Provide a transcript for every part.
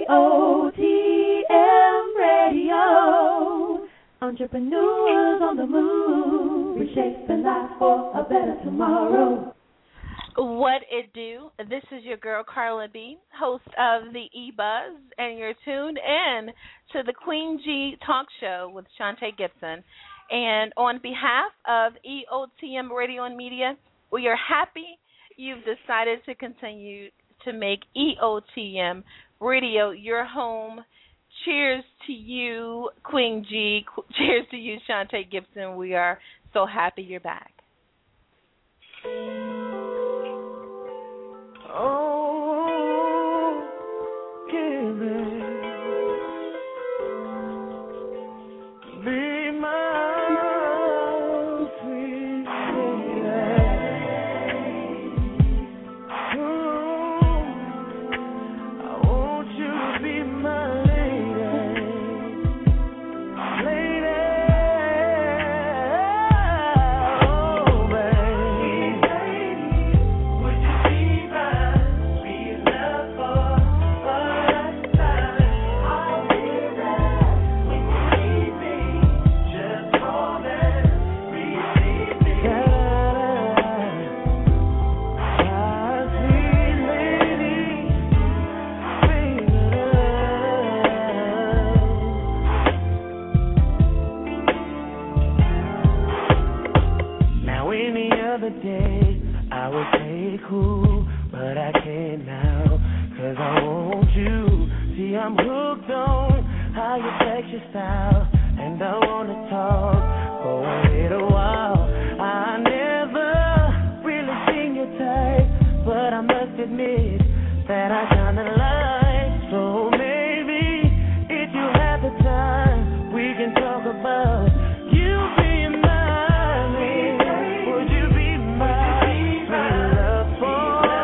EOTM Radio. Entrepreneurs on the move, reshaping life for a better tomorrow. What it do? This is your girl Carla B, host of the E-Buzz, and you're tuned in to the Queen G Talk Show with Shantae Gibson. And on behalf of EOTM Radio and Media, we are happy you've decided to continue to make EOTM Radio your home. Cheers to you, Queen G. Cheers to you, Shantae Gibson. We are so happy you're back. Oh, give it. Be my sweet lady. Ooh, I want you to be my lady. Lady. Oh, baby. Would you be my sweet love for a lifetime? I'll be there when you need me. Just call and receive me. My sweet lady, now any other day I would say cool, but I can't now, 'cause I want you. See, I'm hooked on how you flex your style, and I wanna talk for a little while. I never really seen your type, but I must admit that I kinda like. So maybe if you have the time, we can talk about you being mine. Would you be my sweet love for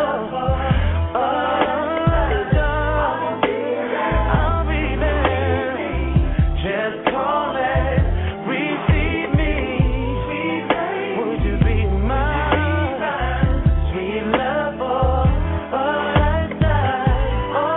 a lifetime? I'll be there. Just call and receive me. Would you be my sweet love for a lifetime? Oh,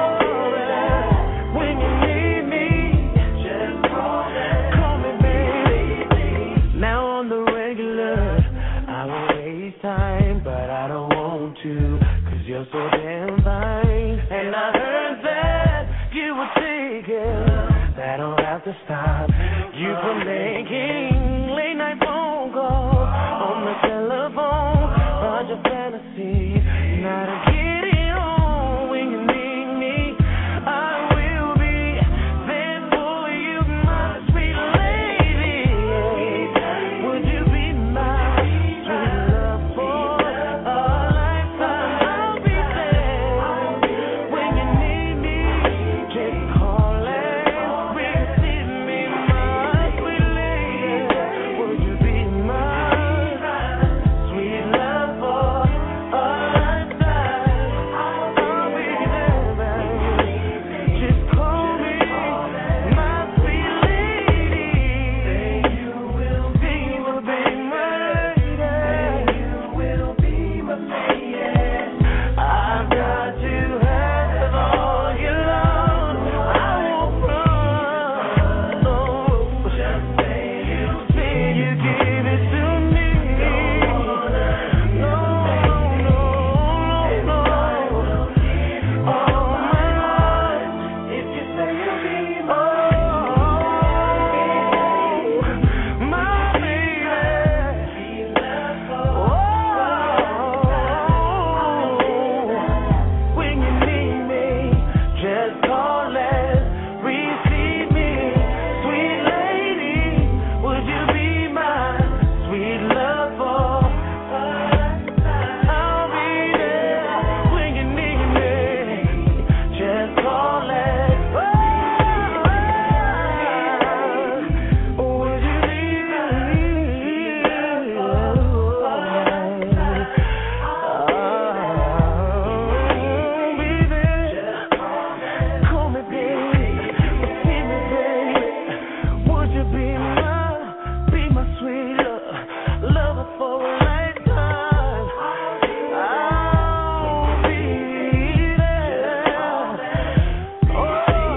when you need me, just call me, baby. Now on the regular, I won't waste time, but I don't want to, 'cause you're so damn fine. And I heard that you were taken. That don't have to stop you from making late night phone calls on the telephone. But your fantasy, not to get it on when you need me. I will be there for you, my sweet lady. Would you be my sweet love for a lifetime? I'll be there when you need me. Just call and receive me, my sweet lady. Would you be my sweet love for a lifetime? I'll be there, baby. Just call me, my sweet lady. You will be my lady. You will be my lady. I've got to have all your love. I won't run. No, just say you give it to me. No, no, no. All my life, if you say you'll be my baby. When you need me, just call and receive me. Sweet lady, would you be my sweet love for a lifetime? I'll be there when you need me. Just call and would you be my I'll be there. Call me, baby. See me, baby. Would you be my sweet lover for a lifetime? I'll be there. Oh,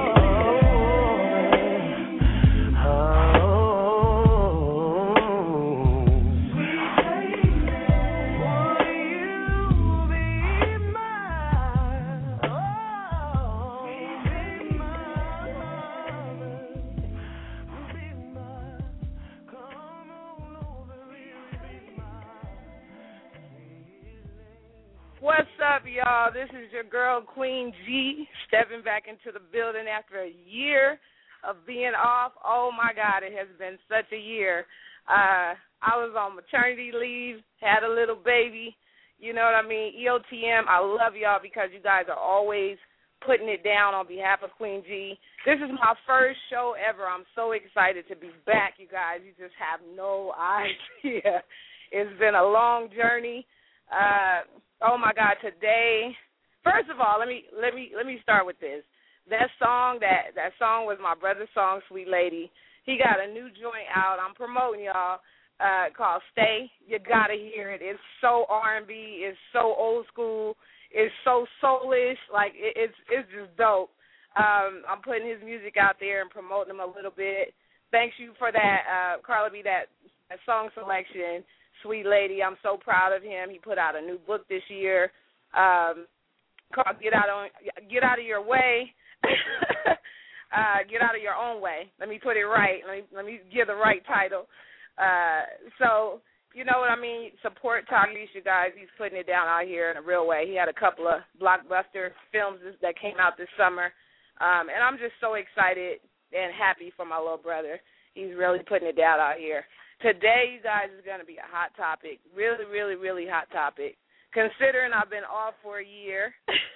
What's up, y'all? This is your girl, Queen G, stepping back into the building after a year of being off. Oh, my God, it has been such a year. I was on maternity leave, had a little baby. You know what I mean? EOTM, I love y'all because you guys are always putting it down on behalf of Queen G. This is my first show ever. I'm so excited to be back, you guys. You just have no idea. It's been a long journey. Oh my God! Today, first of all, let me start with this. That song was my brother's song, Sweet Lady. He got a new joint out. I'm promoting y'all. Called Stay. You gotta hear it. It's so R&B. It's so old school. It's so soulish. Like it's just dope. I'm putting his music out there and promoting him a little bit. Thanks you for that, Carla B. That song selection. Sweet Lady, I'm so proud of him. He put out a new book this year called Get Out of Your Way. Get Out of Your Own Way. Let me put it right. Let me give the right title. So, you know what I mean? Support Tyrese, you guys. He's putting it down out here in a real way. He had a couple of blockbuster films that came out this summer. And I'm just so excited and happy for my little brother. He's really putting it down out here. Today, you guys, is going to be a hot topic, really, really, really hot topic, considering I've been off for a year.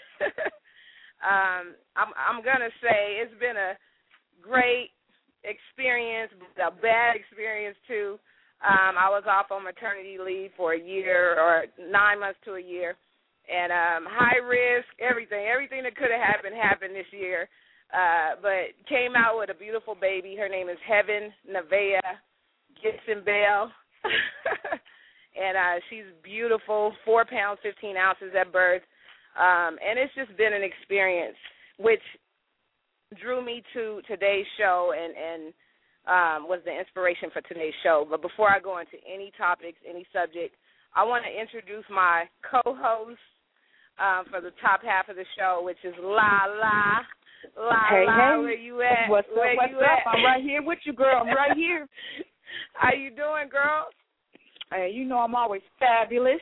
I'm going to say it's been a great experience, a bad experience, too. I was off on maternity leave for a year or 9 months to a year, and high risk, everything that could have happened this year, but came out with a beautiful baby. Her name is Heaven Nevaeh Gibson Bell, and she's beautiful, 4 pounds, 15 ounces at birth, and it's just been an experience which drew me to today's show and was the inspiration for today's show. But before I go into any topics, any subject, I want to introduce my co-host for the top half of the show, which is La. Hey, where you at? What's up? I'm right here with you, girl. I'm right here. How you doing, girl? Hey, you know I'm always fabulous.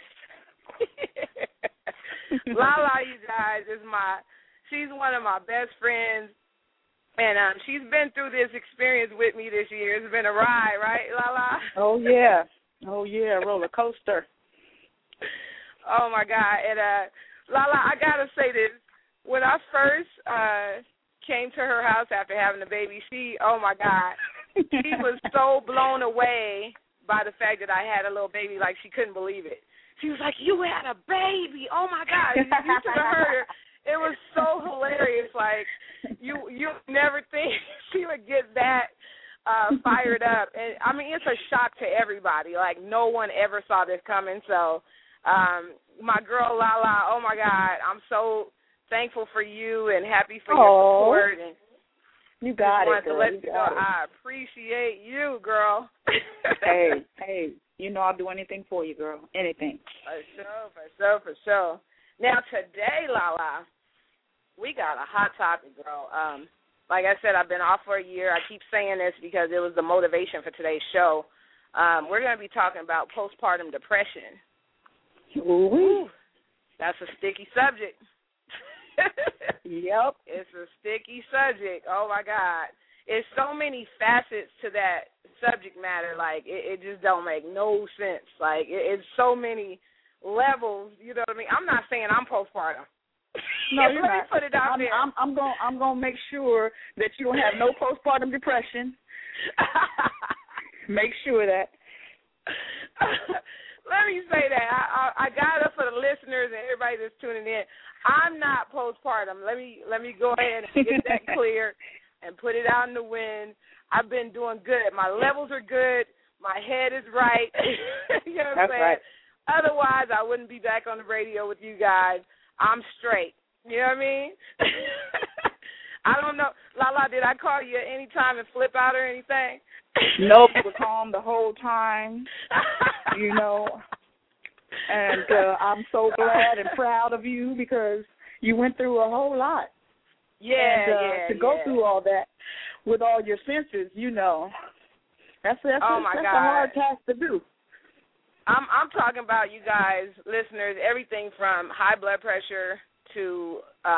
Lala, you guys, she's one of my best friends, and she's been through this experience with me this year. It's been a ride, right, Lala? Oh, yeah, roller coaster. Oh, my God. And, Lala, I got to say this. When I first came to her house after having the baby, oh, my God, she was so blown away by the fact that I had a little baby, like she couldn't believe it. She was like, you had a baby. Oh, my God. You should have heard her. It was so hilarious. Like, you never think she would get that fired up. And, I mean, it's a shock to everybody. Like, no one ever saw this coming. So, my girl, Lala, oh, my God, I'm so thankful for you and happy for your support. And you got it, girl. I appreciate you, girl. Hey, you know I'll do anything for you, girl. Anything. For sure. Now, today, Lala, we got a hot topic, girl. Like I said, I've been off for a year. I keep saying this because it was the motivation for today's show. We're going to be talking about postpartum depression. Ooh. That's a sticky subject. Yep. It's a sticky subject. Oh, my God. It's so many facets to that subject matter. Like, it just don't make no sense. Like, it's so many levels. You know what I mean? I'm not saying I'm postpartum. No, you're not. Let me put it out there. I'm going to make sure that you don't have no postpartum depression. Make sure that. Let me say that. I got it for the listeners and everybody that's tuning in. I'm not postpartum. Let me go ahead and get that clear and put it out in the wind. I've been doing good. My levels are good. My head is right. You know what I'm saying? Right. Otherwise, I wouldn't be back on the radio with you guys. I'm straight. You know what I mean? I don't know. Lala, did I call you at any time and flip out or anything? Nope, you were calm the whole time, you know. And I'm so glad and proud of you because you went through a whole lot. To go through all that with all your senses, you know, that's oh my that's God. a hard task to do. I'm talking about, you guys, listeners, everything from high blood pressure to,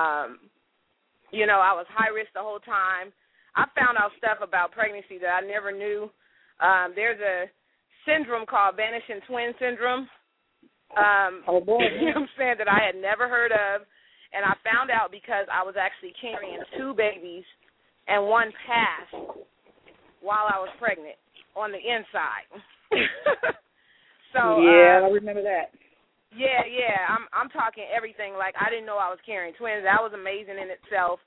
I was high risk the whole time. I found out stuff about pregnancy that I never knew. There's a syndrome called vanishing twin syndrome. Oh, boy. You know what I'm saying, that I had never heard of. And I found out because I was actually carrying 2 babies and one passed while I was pregnant on the inside. So yeah, I remember that. Yeah. I'm talking everything. Like, I didn't know I was carrying twins. That was amazing in itself.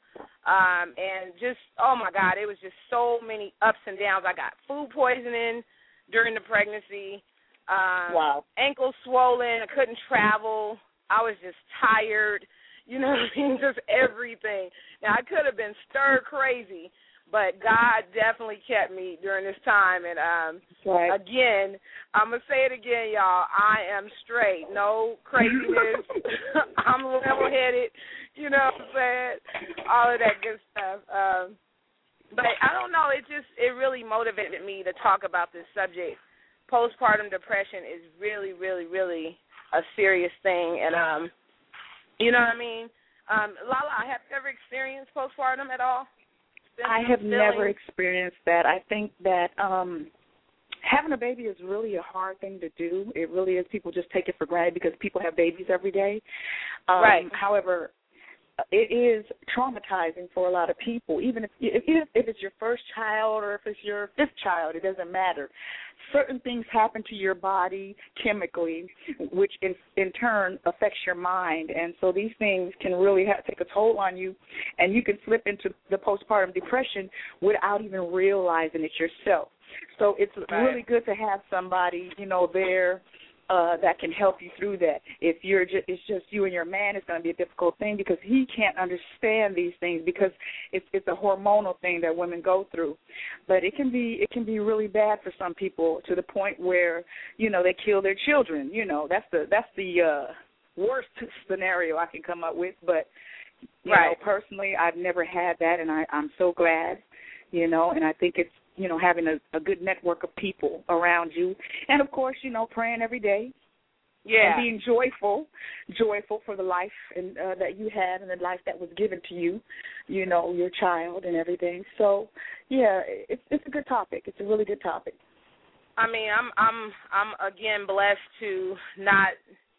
And just, oh my God, it was just so many ups and downs. I got food poisoning during the pregnancy. Wow. Ankles swollen. I couldn't travel. I was just tired. You know what I mean? Just everything. Now, I could have been stir crazy, but God definitely kept me during this time. And, right. Again, I'm going to say it again, y'all. I am straight. No craziness. I'm level-headed. You know what I'm saying? All of that good stuff. But I don't know. It really motivated me to talk about this subject. Postpartum depression is really, really, really a serious thing. And, you know what I mean? Lala, have you ever experienced postpartum at all? I have never experienced that. I think that having a baby is really a hard thing to do. It really is. People just take it for granted because people have babies every day. Right. However, it is traumatizing for a lot of people, even if it's your first child or if it's your 5th child, it doesn't matter. Certain things happen to your body chemically, which in turn affects your mind, and so these things can really take a toll on you, and you can slip into the postpartum depression without even realizing it yourself. So it's really good to have somebody, there that can help you through that. If it's just you and your man, it's going to be a difficult thing because he can't understand these things because it's a hormonal thing that women go through. But it can be really bad for some people to the point where they kill their children. That's the worst scenario I can come up with. But personally, I've never had that, and I'm so glad. And I think it's having a good network of people around you. And, of course, praying every day. Yeah. And being joyful for the life that you had and the life that was given to you, your child and everything. So, yeah, it's a good topic. It's a really good topic. I mean, I'm again blessed to not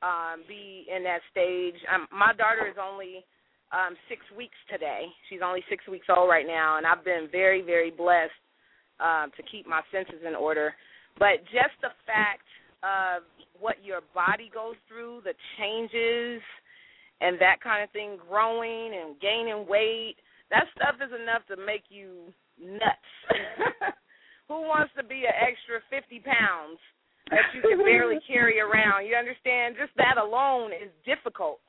be in that stage. My daughter is only 6 weeks today. She's only 6 weeks old right now, and I've been very, very blessed to keep my senses in order. But just the fact of what your body goes through, the changes and that kind of thing, growing and gaining weight, that stuff is enough to make you nuts. Who wants to be an extra 50 pounds that you can barely carry around? You understand? Just that alone is difficult.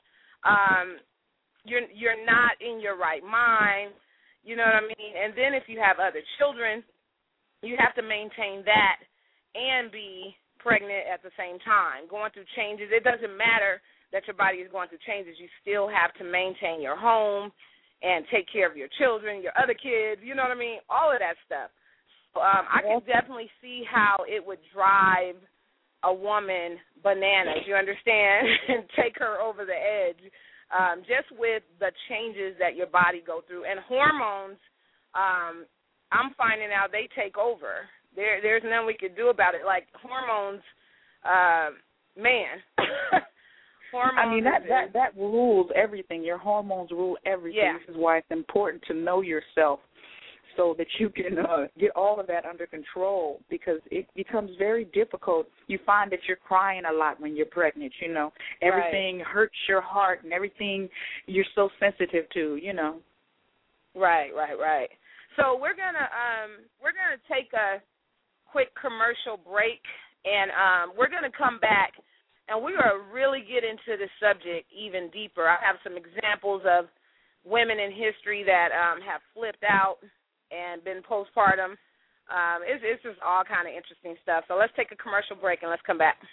You're not in your right mind, you know what I mean? And then if you have other children, you have to maintain that and be pregnant at the same time, going through changes. It doesn't matter that your body is going through changes. You still have to maintain your home and take care of your children, your other kids, you know what I mean? All of that stuff. So, I can definitely see how it would drive a woman bananas, you understand, and take her over the edge, just with the changes that your body go through. And hormones, I'm finding out they take over. There's nothing we could do about it. Like hormones, man. Hormones. I mean, that rules everything. Your hormones rule everything. Yeah. This is why it's important to know yourself so that you can get all of that under control, because it becomes very difficult. You find that you're crying a lot when you're pregnant, Everything hurts your heart and everything you're so sensitive to, Right. So we're gonna take a quick commercial break, and we're gonna come back, and we're gonna really get into the subject even deeper. I have some examples of women in history that have flipped out and been postpartum. It's just all kind of interesting stuff. So let's take a commercial break and let's come back.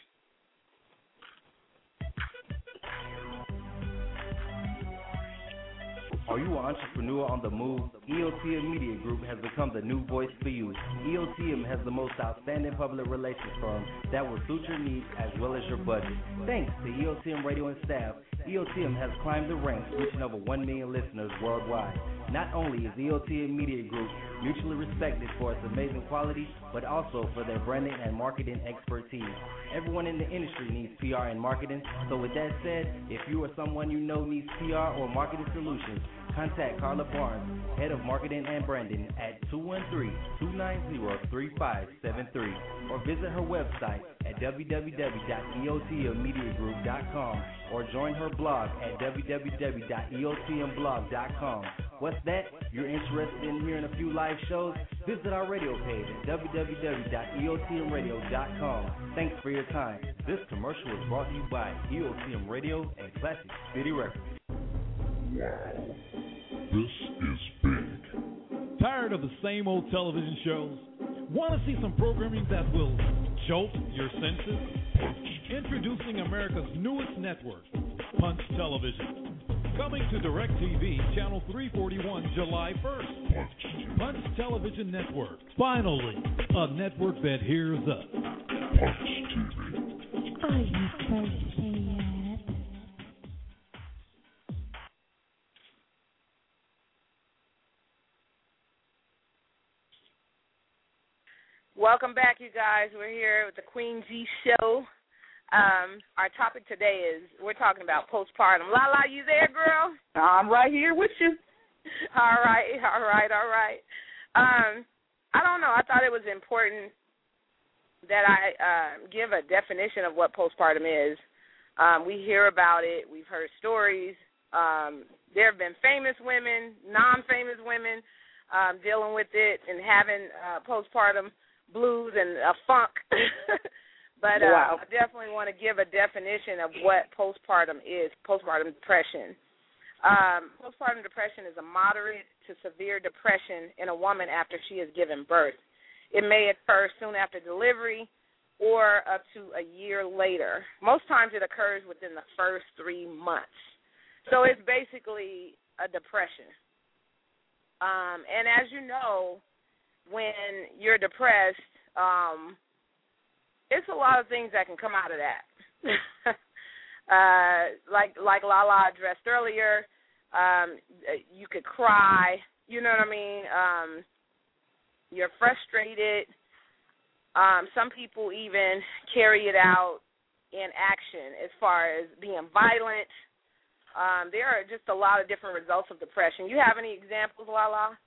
Are you an entrepreneur on the move? EOTM Media Group has become the new voice for you. EOTM has the most outstanding public relations firm that will suit your needs as well as your budget. Thanks to EOTM Radio and staff, EOTM has climbed the ranks, reaching over 1 million listeners worldwide. Not only is EOTM Media Group mutually respected for its amazing quality, but also for their branding and marketing expertise. Everyone in the industry needs PR and marketing, so with that said, if you or someone you know needs PR or marketing solutions, contact Carla Barnes, Head of Marketing and Branding at 213-290-3573 or visit her website at www.eotmmediagroup.com or join her blog at www.eotmblog.com. What's that? You're interested in hearing a few live shows? Visit our radio page at www.eotmradio.com. Thanks for your time. This commercial is brought to you by EOTM Radio and Classic City Records. Wow. This is big. Tired of the same old television shows? Want to see some programming that will jolt your senses? Introducing America's newest network, Punch Television. Coming to DirecTV, Channel 341, July 1st. Punch Television Network. Finally, a network that hears us. Punch TV. Are you thirsty yet? Welcome back, you guys. We're here with the Queen G Show. Our topic today is we're talking about postpartum. Lala, you there, girl? I'm right here with you. All right. I don't know. I thought it was important that I give a definition of what postpartum is. We hear about it. We've heard stories. There have been famous women, non-famous women dealing with it and having postpartum blues and a funk. But wow. I definitely want to give a definition of what postpartum is, postpartum depression. Postpartum depression is a moderate to severe depression in a woman after she has given birth. It may occur soon after delivery or up to a year later. Most times it occurs within the first 3 months. So it's basically a depression. And as you know, when you're depressed, it's a lot of things that can come out of that. Like Lala addressed earlier, you could cry, you know what I mean? You're frustrated. Some people even carry it out in action as far as being violent. There are just a lot of different results of depression. You have any examples, Lala?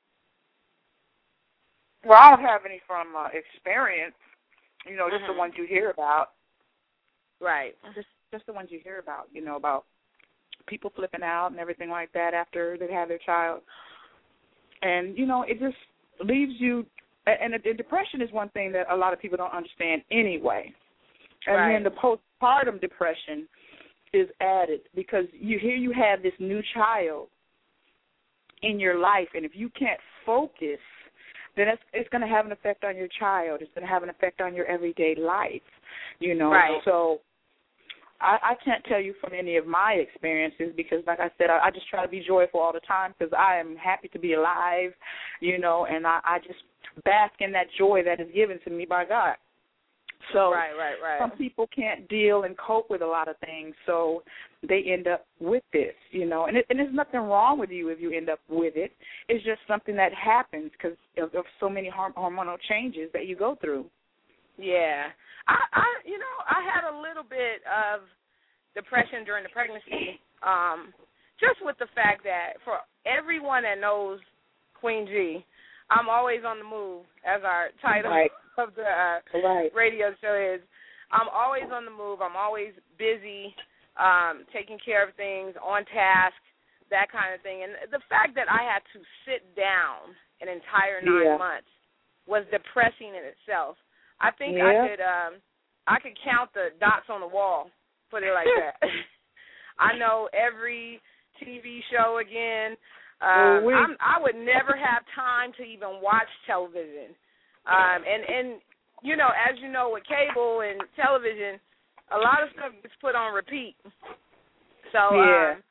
Well, I don't have any from experience, just the ones you hear about. Right. Just the ones you hear about, about people flipping out and everything like that after they have their child. And, it just leaves you, and the depression is one thing that a lot of people don't understand anyway. And right. then the postpartum depression is added because you have this new child in your life, and if you can't focus, then it's going to have an effect on your child. It's going to have an effect on your everyday life, Right. So I can't tell you from any of my experiences because, like I said, I just try to be joyful all the time because I am happy to be alive, and I just bask in that joy that is given to me by God. So right. some people can't deal and cope with a lot of things, so they end up with this, and there's nothing wrong with you if you end up with it. It's just something that happens because of so many hormonal changes that you go through. Yeah. I had a little bit of depression during the pregnancy, just with the fact that for everyone that knows Queen G, I'm always on the move, as our title of the radio show is. I'm always on the move. I'm always busy, taking care of things, on task, that kind of thing. And the fact that I had to sit down an entire 9 months was depressing in itself. I think I could count the dots on the wall, put it like that. I know every TV show again. I would never have time to even watch television. And as you know, with cable and television, a lot of stuff gets put on repeat. So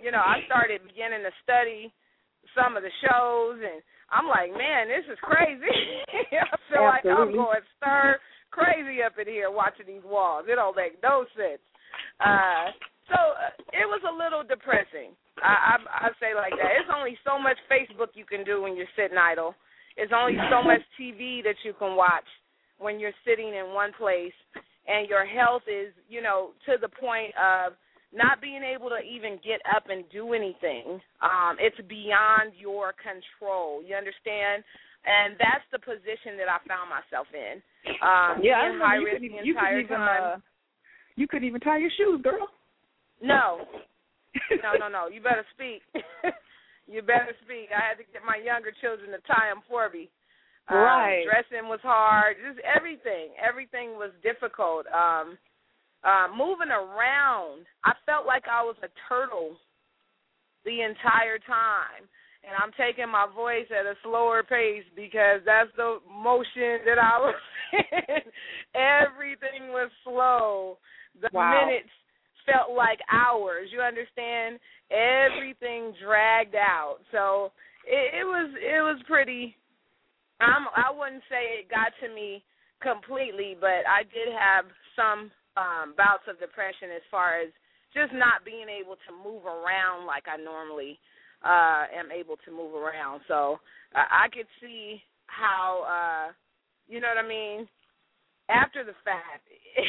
I started beginning to study some of the shows, and I'm like, man, this is crazy. I feel like I'm going stir crazy up in here watching these walls. It don't make no sense. So it was a little depressing. I say like that. It's only so much Facebook you can do when you're sitting idle. It's only so much TV that you can watch when you're sitting in one place, and your health is, to the point of not being able to even get up and do anything. It's beyond your control. You understand? And that's the position that I found myself in. Yeah, high risk the entire time. You couldn't even tie your shoes, girl. No. No. You better speak. You better speak. I had to get my younger children to tie them for me. Right. Dressing was hard. Just everything. Everything was difficult. Moving around, I felt like I was a turtle the entire time. And I'm taking my voice at a slower pace because that's the motion that I was in. Everything was slow. The minutes felt like hours. You understand? Everything dragged out. So it was pretty. I wouldn't say it got to me completely, but I did have some bouts of depression as far as just not being able to move around like I normally am able to move around. So I could see how, you know what I mean, after the fact,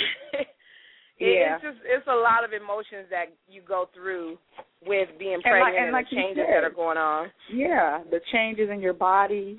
it's a lot of emotions that you go through with being pregnant and the changes that are going on. Yeah, the changes in your body,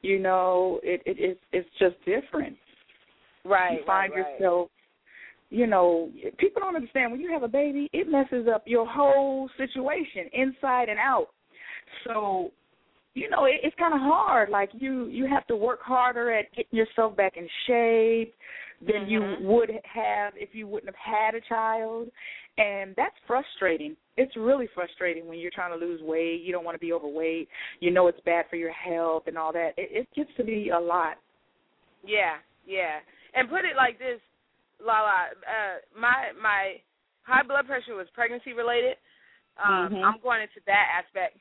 it's just different. Right. You find yourself, people don't understand when you have a baby, it messes up your whole situation inside and out. So, it's kind of hard. Like you have to work harder at getting yourself back in shape than you would have if you wouldn't have had a child. And that's frustrating. It's really frustrating when you're trying to lose weight. You don't want to be overweight. It's bad for your health and all that. It gets to be a lot. Yeah. And put it like this, Lala, my high blood pressure was pregnancy related. I'm going into that aspect.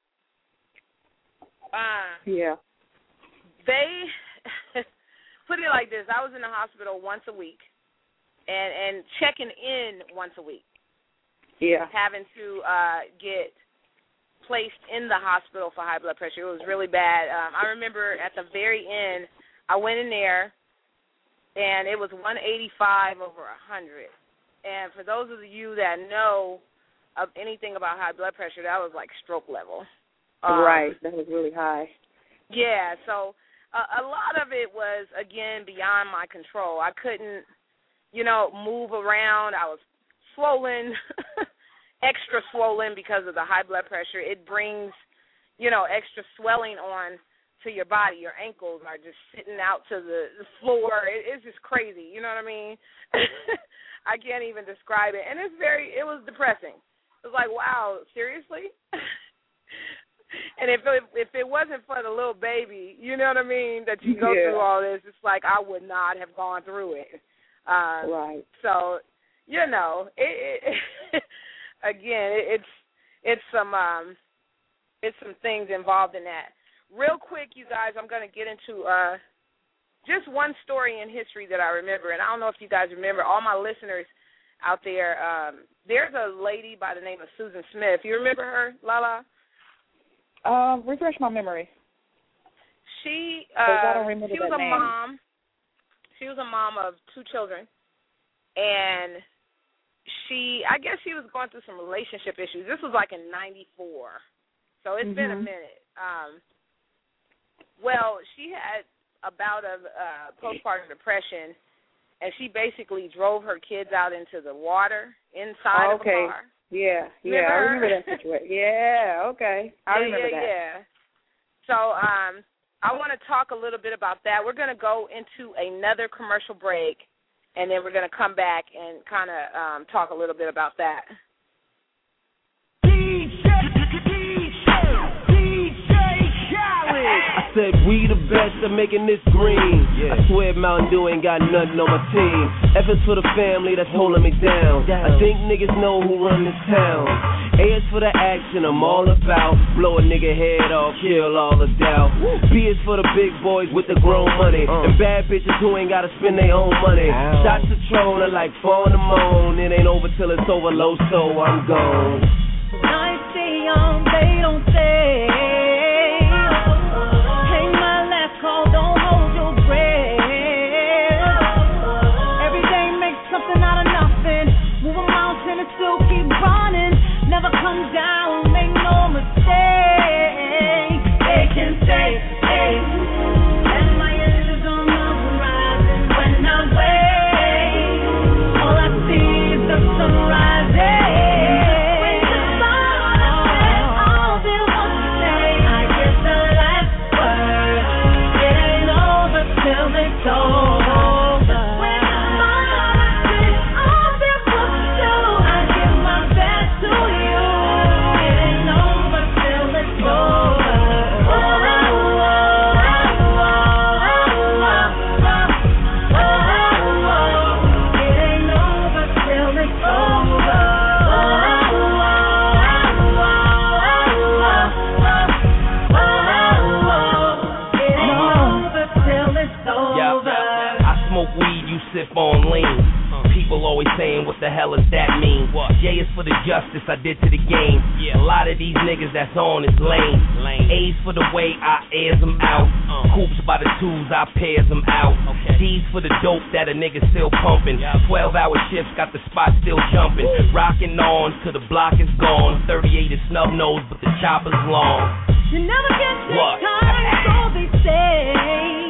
They put it like this. I was in the hospital once a week and checking in once a week. Yeah. Having to get placed in the hospital for high blood pressure. It was really bad. I remember at the very end, I went in there, and it was 185 over 100. And for those of you that know of anything about high blood pressure, that was like stroke level. Right. That was really high. Yeah. So a lot of it was, again, beyond my control. I couldn't, move around. I was swollen, extra swollen because of the high blood pressure. It brings, extra swelling on to your body. Your ankles are just sitting out to the floor. It's just crazy. You know what I mean? I can't even describe it. And it was depressing. It was like, wow, seriously? And if it wasn't for the little baby, you know what I mean, that you go through all this, it's like I would not have gone through it. Right. So, again, it's some things involved in that. Real quick, you guys, I'm going to get into just one story in history that I remember, and I don't know if you guys remember, all my listeners out there, there's a lady by the name of Susan Smith. You remember her, Lala? Refresh my memory. She I don't remember she was that a name. mom. She was a mom of 2 children, and I guess she was going through some relationship issues. This was like in '94, so it's been a minute. Well, she had a bout of postpartum depression, and she basically drove her kids out into the water inside of a car. Yeah, I remember that situation. Yeah, okay. I remember that. Yeah. So I want to talk a little bit about that. We're going to go into another commercial break, and then we're going to come back and kind of talk a little bit about that. I said we the best at making this green. I swear Mountain Dew ain't got nothing on my team. Efforts for the family that's holding me down. I think niggas know who run this town. A is for the action I'm all about. Blow a nigga head off, kill all the doubt. B is for the big boys with the grown money. And bad bitches who ain't gotta spend their own money. Shots of Tron are like 4 in the morning. It ain't over till it's over, low, so I'm gone. Nights stay young, they don't stay. Take my last call, don't hold your breath. Every day make something out of nothing. Move a mountain and still keep running. Never come down, make no mistake. They can say, hey, and my end is on the horizon. When I wake, all I see is the sun rising. On lean. People always saying, what the hell does that mean? J is for the justice I did to the game. A lot of these niggas that's on is lame. A's for the way I airs them out. Hoops by the twos, I pairs them out. D's for the dope that a nigga still pumping. 12-hour shifts got the spot still jumping. Rocking on till the block is gone. 38 is snub nose, but the chopper's long. You never get this time, so they say.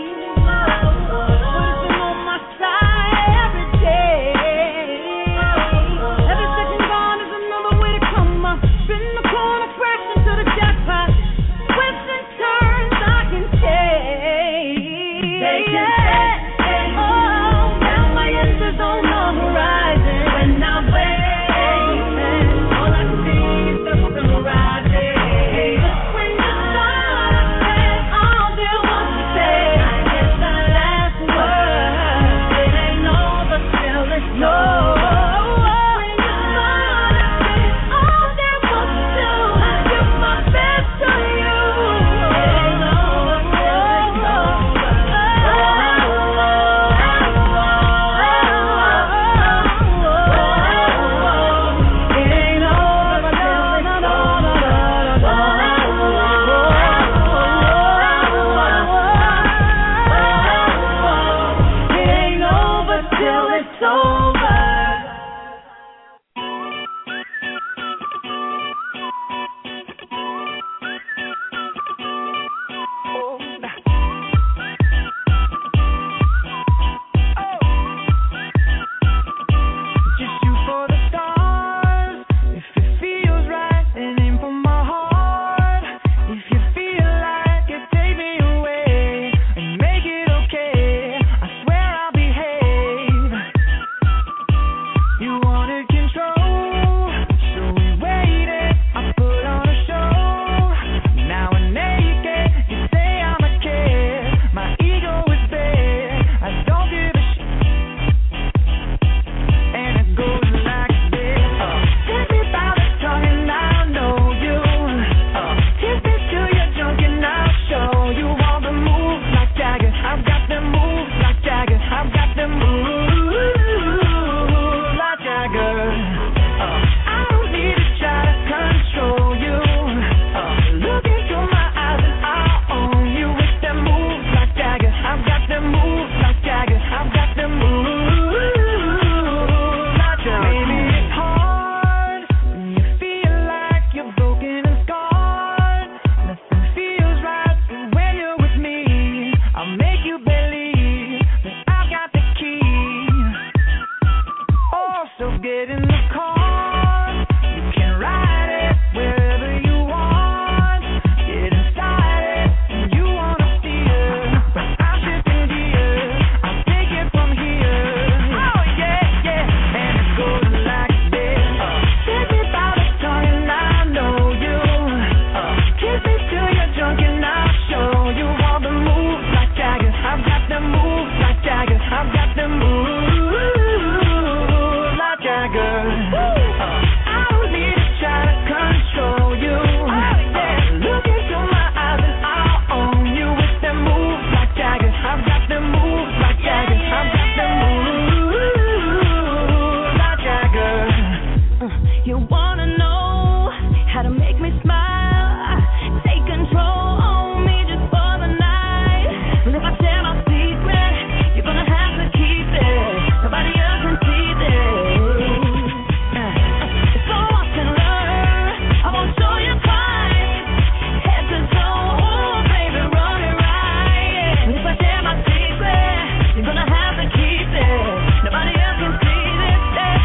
I've got the move like Jagger. how to make me smile. Take control on me just for the night. But if I share my secret, you're gonna have to keep it. Nobody else can see this. So watch and learn. I won't show you twice. Head to toe, ooh, baby, run it right. But if I share my secret, you're gonna have to keep it. Nobody else can see this.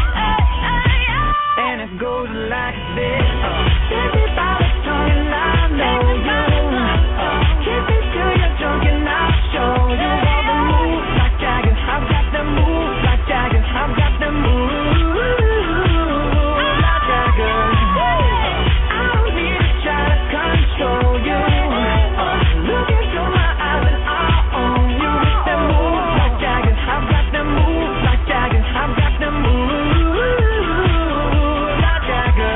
And it goes like this. Give me by the tongue and I know you. Kiss me till you're drunk and I'll show you all the moves like Jagger. I've got the moves like Jagger. I've got the moves like Jagger. I don't need to try to control you. Look into my eyes and I'll own you. With the moves like Jagger. I've got the moves like Jagger. I've got the moves like Jagger.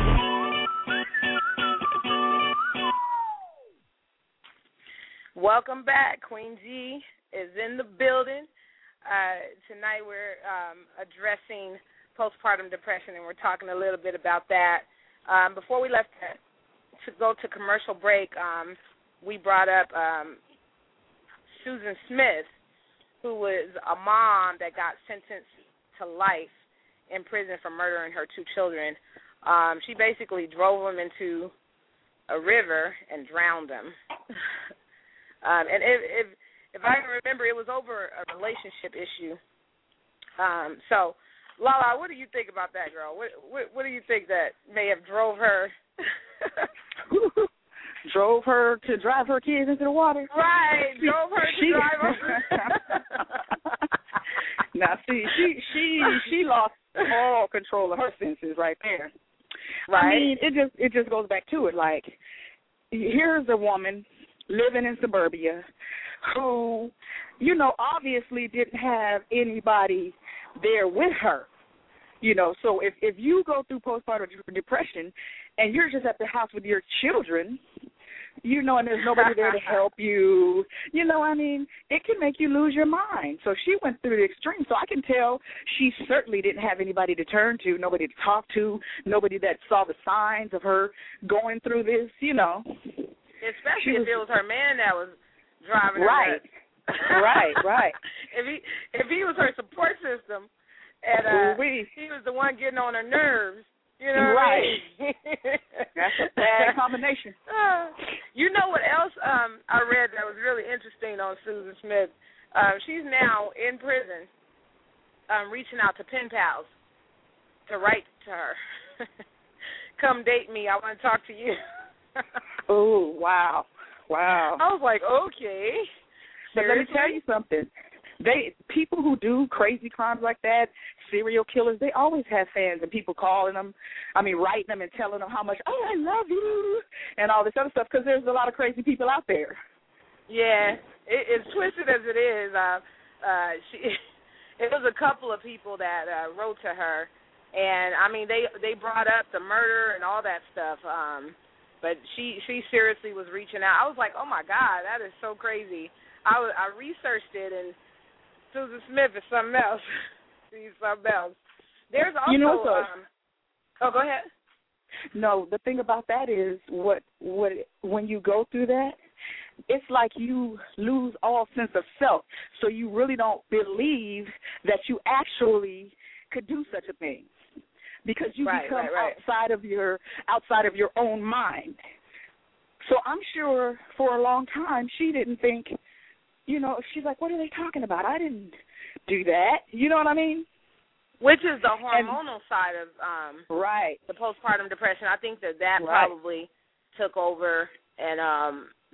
Welcome back. Queen G is in the building. Tonight we're addressing postpartum depression, and we're talking a little bit about that. Before we left to go to commercial break, we brought up Susan Smith, who was a mom that got sentenced to life in prison for murdering her 2 children. She basically drove them into a river and drowned them. And if I can remember, it was over a relationship issue. So, Lala, what do you think about that, girl? What do you think that may have drove her? Drove her to drive her kids into the water. Right, drove her to drive her. Now, see, she lost all control of her senses right there. Right. I mean, it just goes back to it. Like, here's a woman living in suburbia who, you know, obviously didn't have anybody there with her. You know, so if you go through postpartum depression and you're just at the house with your children, you know, and there's nobody there to help you, you know, I mean, it can make you lose your mind. So she went through the extreme. So I can tell she certainly didn't have anybody to turn to, nobody to talk to, nobody that saw the signs of her going through this, you know. Especially if it was her man that was driving her. Right. Right. If he was her support system, and he was the one getting on her nerves, you know. Right. What I mean? That's a bad combination. You know what else I read that was really interesting on Susan Smith? She's now in prison, reaching out to pen pals to write to her. Come date me. I want to talk to you. Oh, wow. I was like, okay. But let me tell you something. People who do crazy crimes like that, serial killers, they always have fans and people calling them, writing them and telling them how much, oh, I love you, and all this other stuff, because there's a lot of crazy people out there. Yeah, it's twisted as it is. It was a couple of people that wrote to her, and, they brought up the murder and all that stuff, but she seriously was reaching out. I was like, oh, my God, that is so crazy. I researched it, and Susan Smith is something else. She's something else. There's also oh, go ahead. No, the thing about that is when you go through that, it's like you lose all sense of self. So you really don't believe that you actually could do such a thing, because you become outside of your own mind. So I'm sure for a long time she didn't think, you know, she's like, what are they talking about? I didn't do that. You know what I mean? Which is the hormonal side of the postpartum depression. I think that probably took over. And, I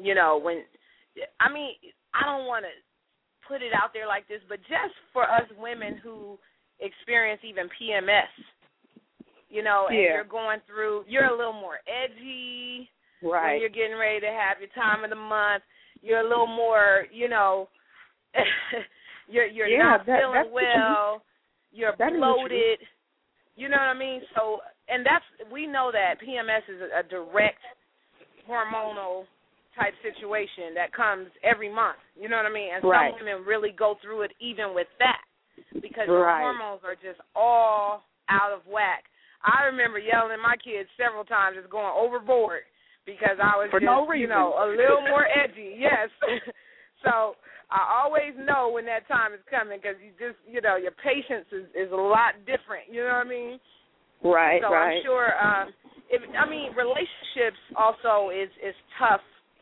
don't want to put it out there like this, but just for us women who experience even PMS, you know, and you're going through, you're a little more edgy when you're getting ready to have your time of the month. You're a little more, you know, you're not feeling well. You're bloated. You know what I mean? So, and we know that PMS is a direct hormonal type situation that comes every month. You know what I mean? And some women really go through it even with that, because the hormones are just all out of whack. I remember yelling at my kids several times, just going overboard because I was For just, no reason. a little more edgy. Yes. So I always know when that time is coming because you just, your patience is a lot different. You know what I mean? Right. So right. I'm sure. Relationships also is tough.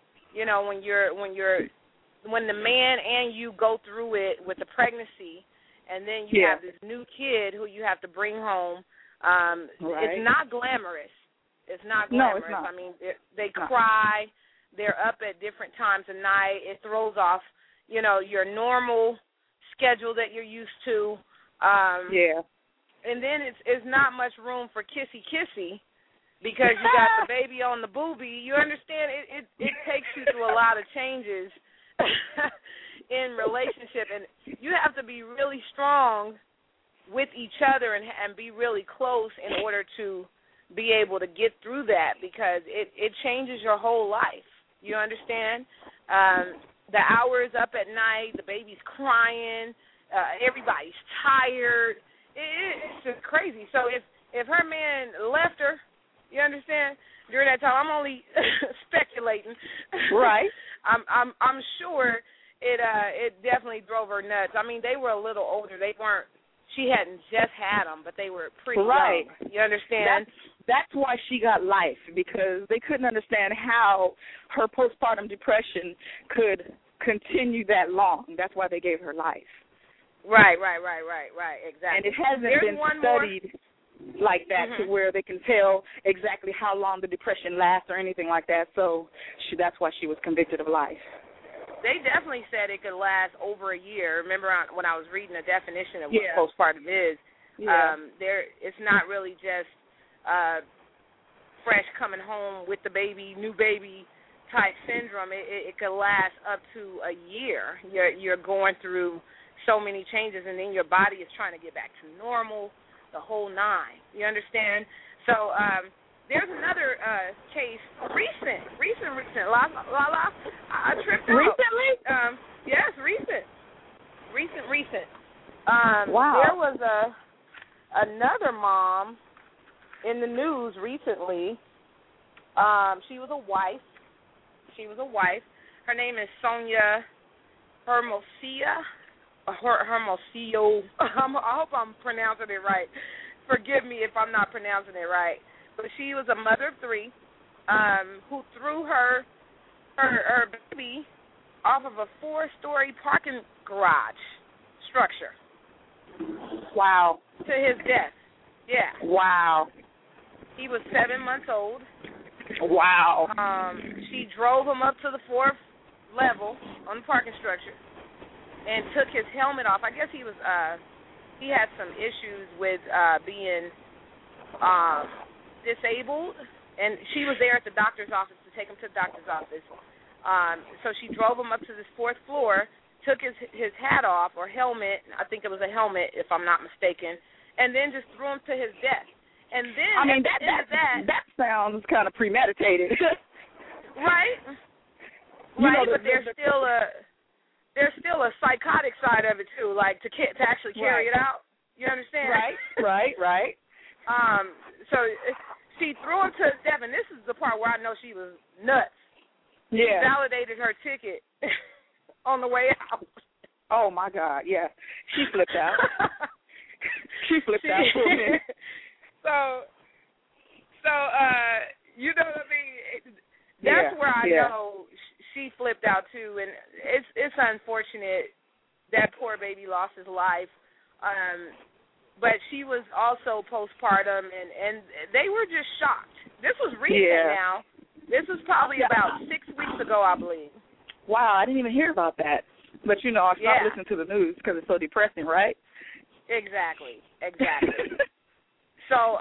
When the man and you go through it with the pregnancy, and then you have this new kid who you have to bring home. It's not glamorous. It's not glamorous. No, it's not. I mean, they cry. They're up at different times of night. It throws off, your normal schedule that you're used to. And then it's not much room for kissy because you got the baby on the boobie. You understand? It takes you through a lot of changes in relationship, and you have to be really strong with each other and be really close in order to be able to get through that because it changes your whole life. You understand? The hours up at night, the baby's crying, everybody's tired. It's just crazy. So if her man left her, you understand, during that time, I'm only speculating. Right. I'm sure it definitely drove her nuts. I mean, they were a little older. They weren't. She hadn't just had them, but they were pretty young. You understand? That's why she got life, because they couldn't understand how her postpartum depression could continue that long. That's why they gave her life. Right, exactly. And it hasn't been studied like that to where they can tell exactly how long the depression lasts or anything like that. So that's why she was convicted of life. They definitely said it could last over a year. Remember when I was reading the definition of what postpartum is, it's not really just fresh coming home with the baby, new baby type syndrome. It could last up to a year. You're going through so many changes, and then your body is trying to get back to normal, the whole nine. You understand? So there's another case, recent. La, I tripped out. Recently? Yes, recent. Wow. There was another mom in the news recently. She was a wife. Her name is Sonia Hermosillo. Hermosillo. I hope I'm pronouncing it right. Forgive me if I'm not pronouncing it right. But she was a mother of three who threw her baby off of a 4-story parking garage structure. Wow. To his death. Yeah. Wow. He was 7 months old. Wow. She drove him up to the 4th level on the parking structure and took his helmet off. I guess he had some issues with being disabled, and she was there at the doctor's office to take him to the doctor's office. So she drove him up to this 4th floor, took his hat off, or helmet, I think it was a helmet if I'm not mistaken, and then just threw him to his death. And then that sounds kind of premeditated. Right? But there's still a psychotic side of it too, like to actually carry it out. You understand? Right. So she threw him to his death, and this is the part where I know she was nuts. Yeah. She validated her ticket on the way out. Oh my God! Yeah, she flipped out. She flipped out for a minute. So you know what I mean? That's where I know she flipped out too, and it's unfortunate that poor baby lost his life. But she was also postpartum, and they were just shocked. This was recent now. This was probably about 6 weeks ago, I believe. Wow, I didn't even hear about that. But, I stopped listening to the news because it's so depressing, right? Exactly. So,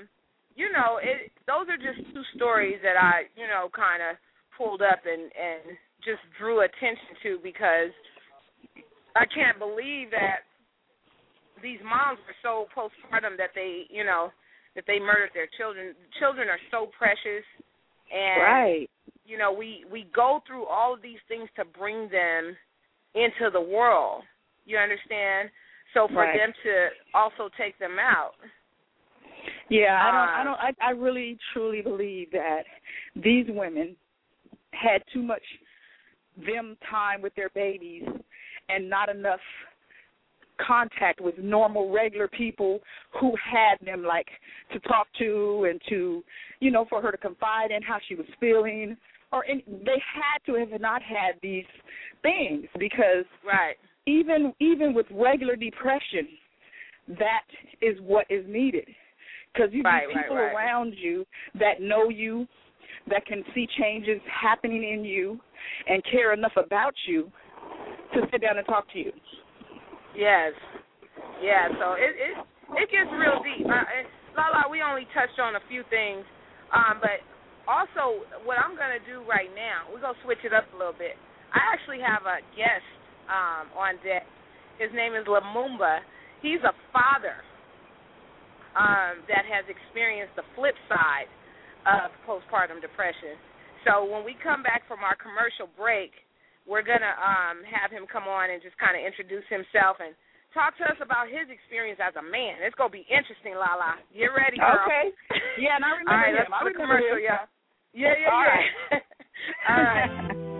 those are just two stories that I, kind of pulled up and just drew attention to because I can't believe that these moms were so postpartum that they, that they murdered their children. Children are so precious, and we go through all of these things to bring them into the world. You understand? So for them to also take them out. Yeah, I really truly believe that these women had too much them time with their babies and not enough contact with normal, regular people who had them, like, to talk to and to, you know, for her to confide in how she was feeling. They had to have not had these things because even with regular depression, that is what is needed. Because you need people around you that know you, that can see changes happening in you and care enough about you to sit down and talk to you. Yes. Yeah, so it gets real deep. Lala, we only touched on a few things, but also what I'm going to do right now, we're going to switch it up a little bit. I actually have a guest on deck. His name is Lumumba. He's a father that has experienced the flip side of postpartum depression. So when we come back from our commercial break, we're going to have him come on and just kind of introduce himself and talk to us about his experience as a man. It's going to be interesting, Lala. Get ready, girl. Okay. Yeah, and I remember all right, him. Let's put a commercial, y'all. Yeah. All right.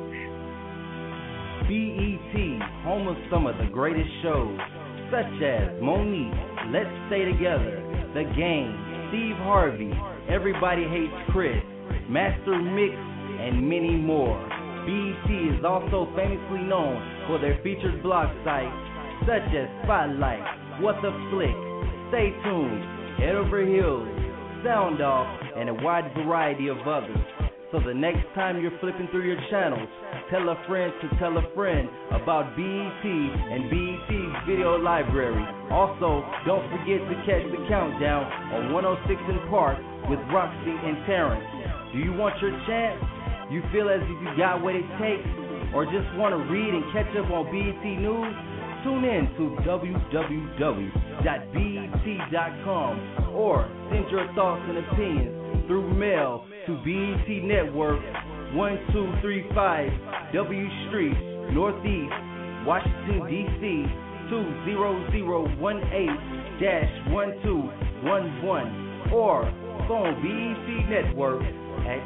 BET, home of some of the greatest shows, such as Monique, Let's Stay Together, The Game, Steve Harvey, Everybody Hates Chris, Master Mix, and many more. BET is also famously known for their featured blog sites such as Spotlight, What the Flick, Stay Tuned, Head Over Heels, Sound Off, and a wide variety of others. So the next time you're flipping through your channels, tell a friend to tell a friend about BET and BET's video library. Also, don't forget to catch the countdown on 106 in Park with Roxy and Terrence. Do you want your chance? You feel as if you got what it takes? Or just want to read and catch up on BET News? Tune in to www.bet.com or send your thoughts and opinions through mail to BET Network, 1235 W Street, Northeast, Washington, D.C., 20018-1211, or phone BET Network at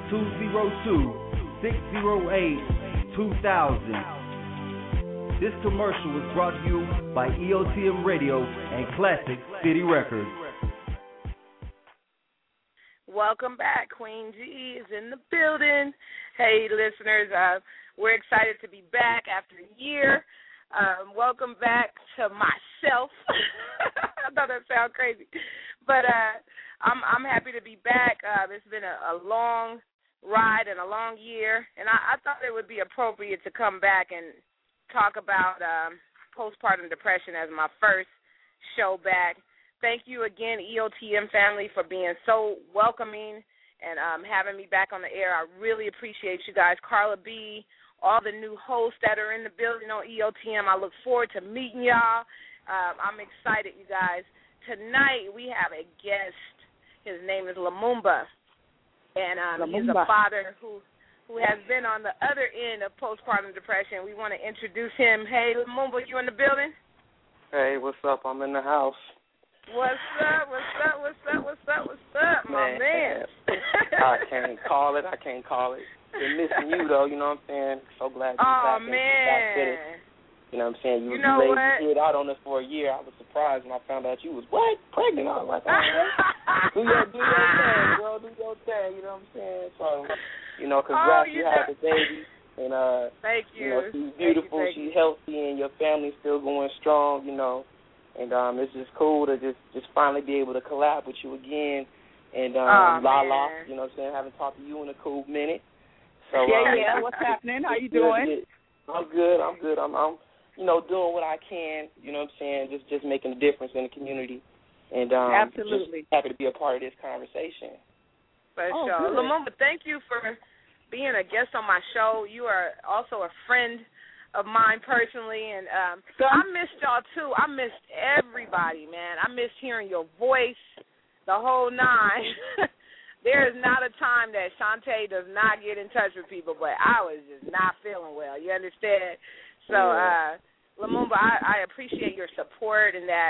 202-608-2000. This commercial was brought to you by EOTM Radio and Classic City Records. Welcome back. Queen G is in the building. Hey, listeners, we're excited to be back after a year. Welcome back to myself. I thought that sounded crazy. But I'm happy to be back. It's been a long ride and a long year, and I thought it would be appropriate to come back and talk about postpartum depression as my first show back. Thank you again, EOTM family, for being so welcoming and having me back on the air. I really appreciate you guys. Carla B., all the new hosts that are in the building on EOTM, I look forward to meeting y'all. I'm excited, you guys. Tonight we have a guest. His name is Lumumba, and he's a father who has been on the other end of postpartum depression. We want to introduce him. Hey, Lumumba, you in the building? Hey, what's up? I'm in the house. What's up, my man? I can't call it. Been missing you, though, you know what I'm saying? So glad to be back. Man. Back. You know what I'm saying? You know laid out on us for a year. I was surprised when I found out you was, what? Pregnant? I was like, do your thing, girl. Do your thing, you know what I'm saying? So, congrats, you had the baby. And, thank you. She's beautiful, she's healthy, and your family's still going strong, And it's just cool to just finally be able to collab with you again. And Lala, you know what I'm saying, haven't talked to you in a cool minute. So yeah. What's happening? How you doing? I'm good. I'm doing what I can, you know what I'm saying, just making a difference in the community. And absolutely just happy to be a part of this conversation. For sure. Lumumba, thank you for being a guest on my show. You are also a friend of mine personally, and I missed y'all too. I missed everybody, man. I missed hearing your voice, the whole nine. There is not a time that Shantae does not get in touch with people, but I was just not feeling well. You understand? So, Lumumba, I appreciate your support and that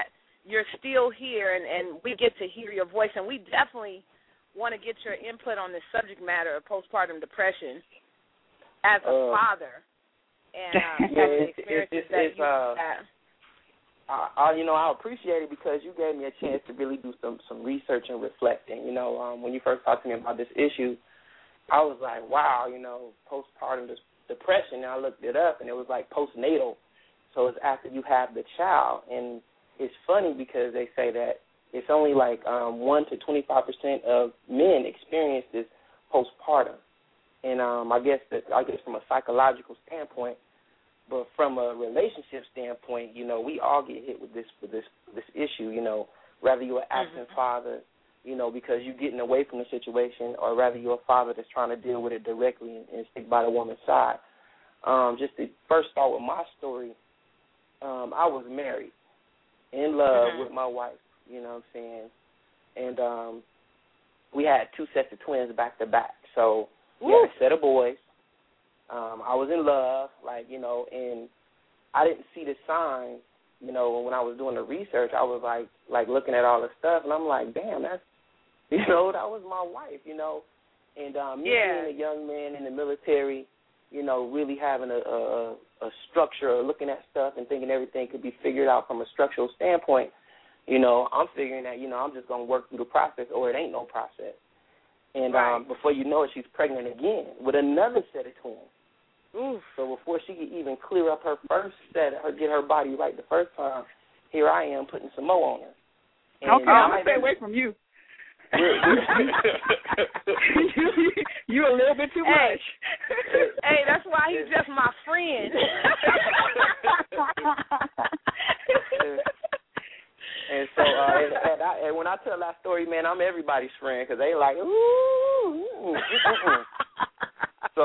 you're still here, and we get to hear your voice, and we definitely want to get your input on this subject matter of postpartum depression as a father and the experiences that you had. I appreciate it because you gave me a chance to really do some research and reflecting. When you first talked to me about this issue, I was like, wow, postpartum depression. And I looked it up, and it was like postnatal. So it's after you have the child. And it's funny because they say that it's only like 1 to 25% of men experience this postpartum. And I guess from a psychological standpoint, but from a relationship standpoint, we all get hit with this issue. Whether you're an absent father, because you're getting away from the situation, or rather you're a father that's trying to deal with it directly and stick by the woman's side. Just to first start with my story, I was married, in love with my wife. You know what I'm saying? And we had 2 sets of twins back to back. So we had a set of boys. I was in love, and I didn't see the signs, when I was doing the research. I was like looking at all the stuff, and I'm like, damn, that's, that was my wife, And me being a young man in the military, really having a structure, or looking at stuff and thinking everything could be figured out from a structural standpoint, I'm figuring that, I'm just going to work through the process, or it ain't no process. And before you know it, she's pregnant again with another set of twins. Ooh. So before she could even clear up her first set, get her body right the first time, here I am putting some more on her. And okay, I'm going to stay away from you. You a little bit too much. Hey, that's why he's just my friend. And so, and when I tell that story, man, I'm everybody's friend because they like, ooh. So,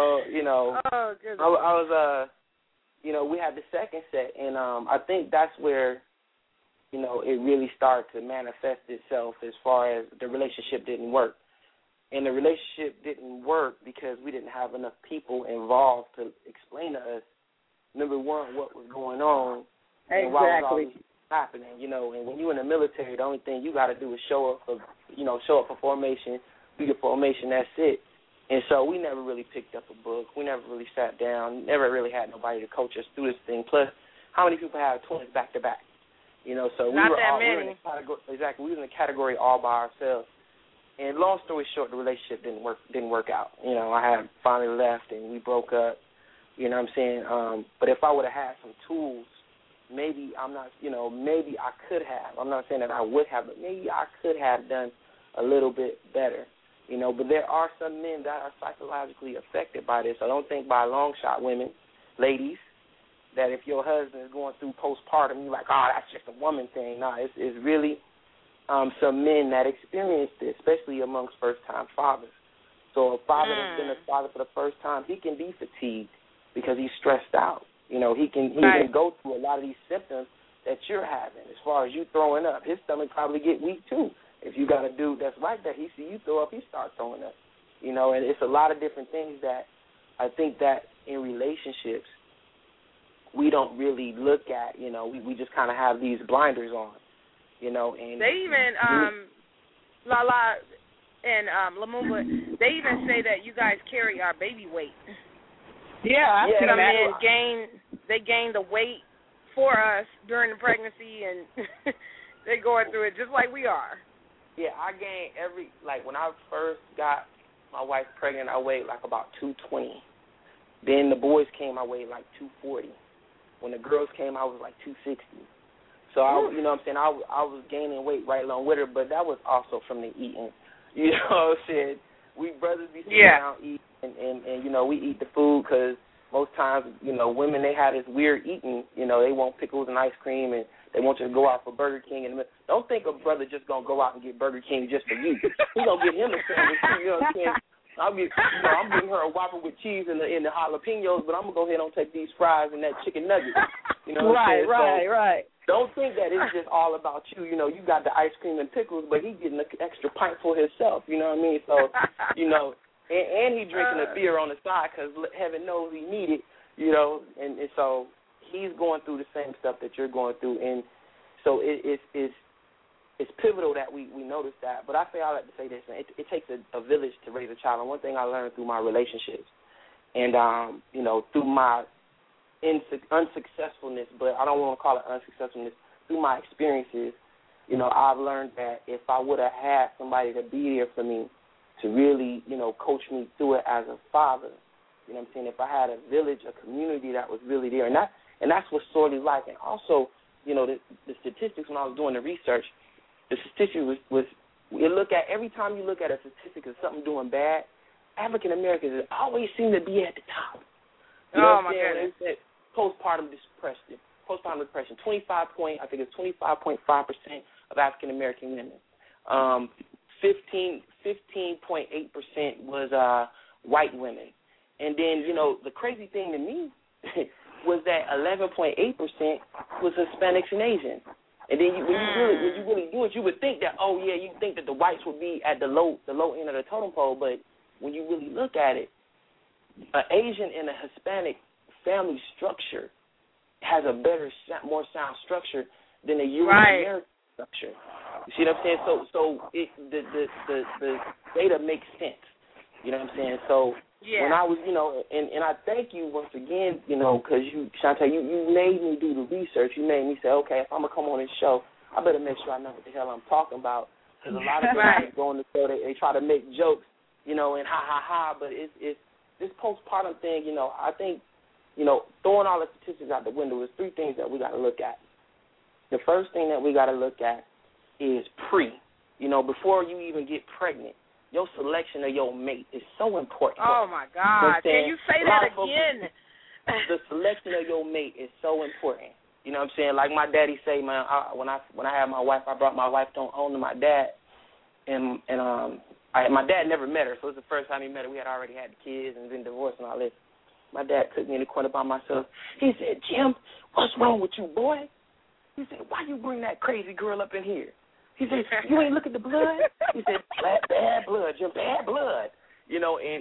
I was, we had the second set, and I think that's where, it really started to manifest itself as far as the relationship didn't work. And the relationship didn't work because we didn't have enough people involved to explain to us, number one, what was going on, and why was all this happening, And when you're in the military, the only thing you got to do is show up for formation, do your formation, that's it. And so we never really picked up a book. We never really sat down. Never really had nobody to coach us through this thing. Plus, how many people have twins back to back? So Not we that were in the category, exactly. We were in the category all by ourselves. And long story short, the relationship didn't work out. I had finally left, and we broke up. You know what I'm saying? But if I would have had some tools, maybe maybe I could have. I'm not saying that I would have, but maybe I could have done a little bit better. But there are some men that are psychologically affected by this. I don't think by a long shot, women, ladies, that if your husband is going through postpartum, you're like, oh, that's just a woman thing. No, it's really some men that experience this, especially amongst first-time fathers. So a father that's been a father for the first time, he can be fatigued because he's stressed out. He can go through a lot of these symptoms that you're having. As far as you throwing up, his stomach probably get weak too. If you got a dude that's like that, he see you throw up, he start throwing up. And it's a lot of different things that I think that in relationships we don't really look at. We just kind of have these blinders on. And they even Lala and Lumumba, they even say that you guys carry our baby weight. Yeah, some men gain the weight for us during the pregnancy, and they're going through it just like we are. Yeah, I gained when I first got my wife pregnant, I weighed like about 220. Then the boys came, I weighed like 240. When the girls came, I was like 260. So, I was gaining weight right along with her, but that was also from the eating. You know what I'm saying? We brothers be sitting down eating, and we eat the food because most times, women, they have this weird eating. They want pickles and ice cream, and they want you to go out for Burger King. And don't think a brother just going to go out and get Burger King just for you. He's going to get him a sandwich too, you know what I'm saying? I'm getting her a Whopper with cheese and the jalapenos, but I'm going to go ahead and take these fries and that chicken nugget. You know what I'm saying? Right. Don't think that it's just all about you. You got the ice cream and pickles, but he's getting an extra pint for himself. You know what I mean? So, and he drinking a beer on the side because heaven knows he need it, and so he's going through the same stuff that you're going through. And so it's it's pivotal that we notice that. But I like to say this, man, it takes a village to raise a child. And one thing I learned through my relationships and, through my unsuccessfulness, but I don't want to call it unsuccessfulness, through my experiences, I've learned that if I would have had somebody to be there for me to really, coach me through it as a father, you know what I'm saying, if I had a village, a community that was really there, and that's what sorely like. And also, the statistics when I was doing the research, the statistic was you look at, every time you look at a statistic of something doing bad, African Americans always seem to be at the top. Oh my goodness. Postpartum depression, 25.5% of African American women. 15.8% was white women. And then, the crazy thing to me was that 11.8% was Hispanics and Asians. And then when you really do it, you would think that, you think that the whites would be at the low end of the totem pole, but when you really look at it, an Asian and a Hispanic family structure has a better, more sound structure than a European structure. You see what I'm saying? So the data makes sense. You know what I'm saying? So when I was, and I thank you once again, because Shantae, you made me do the research. You made me say, okay, if I'm going to come on this show, I better make sure I know what the hell I'm talking about. Because a lot of people go on the show, they try to make jokes, and ha, but it's this postpartum thing, I think, throwing all the statistics out the window, there's three things that we got to look at. The first thing that we got to look at is before you even get pregnant, your selection of your mate is so important. Oh, my God. Can you say that again? The selection of your mate is so important. You know what I'm saying? Like my daddy say, man, when I had my wife, I brought my wife home to my dad, and my dad never met her, so it was the first time he met her. We had already had kids and been divorced and all this. My dad took me in the corner by myself. He said, Jim, what's wrong with you, boy? He said, why you bring that crazy girl up in here? He said, you ain't look at the blood? He said, bad blood, Jim, bad blood. And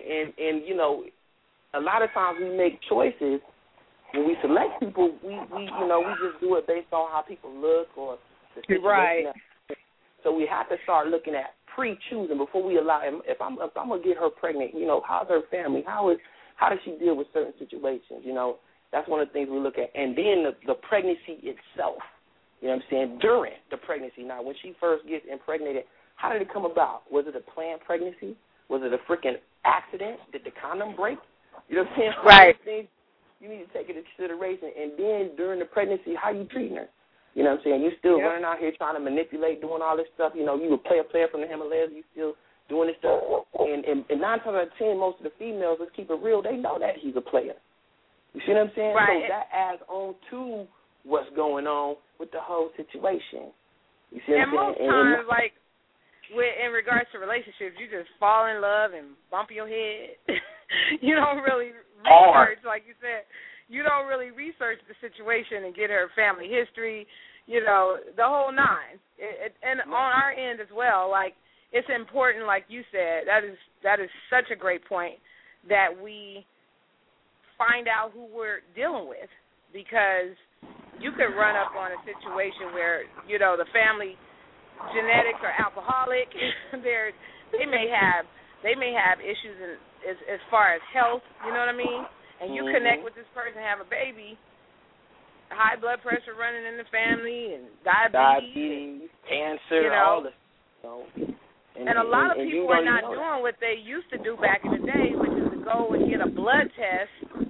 a lot of times we make choices when we select people, we just do it based on how people look or the situation. Right. So we have to start looking at pre-choosing before we allow him. If I'm gonna get her pregnant, how's her family? How does she deal with certain situations? That's one of the things we look at. And then the pregnancy itself. You know what I'm saying? During the pregnancy. Now, when she first gets impregnated, how did it come about? Was it a planned pregnancy? Was it a freaking accident? Did the condom break? You know what I'm saying? Right. Things you need to take into consideration. And then during the pregnancy, how you treating her? You know what I'm saying? You still running out here trying to manipulate, doing all this stuff. You a player from the Himalayas. You still doing this stuff. And 9 times out of 10, most of the females, let's keep it real, they know that he's a player. You see what I'm saying? Right. So that adds on to what's going on with the whole situation. You see what I'm saying? And most times, in regards to relationships, you just fall in love and bump your head. You don't really research, like you said. You don't really research the situation and get her family history, the whole nine. And on our end as well, it's important, like you said, that is such a great point, that we find out who we're dealing with, because you could run up on a situation where, the family genetics are alcoholic. They may have issues as far as health, you know what I mean? And you connect with this person, have a baby, high blood pressure running in the family, and diabetes, cancer, all this. And a lot of people are not doing what they used to do back in the day, which is to go and get a blood test,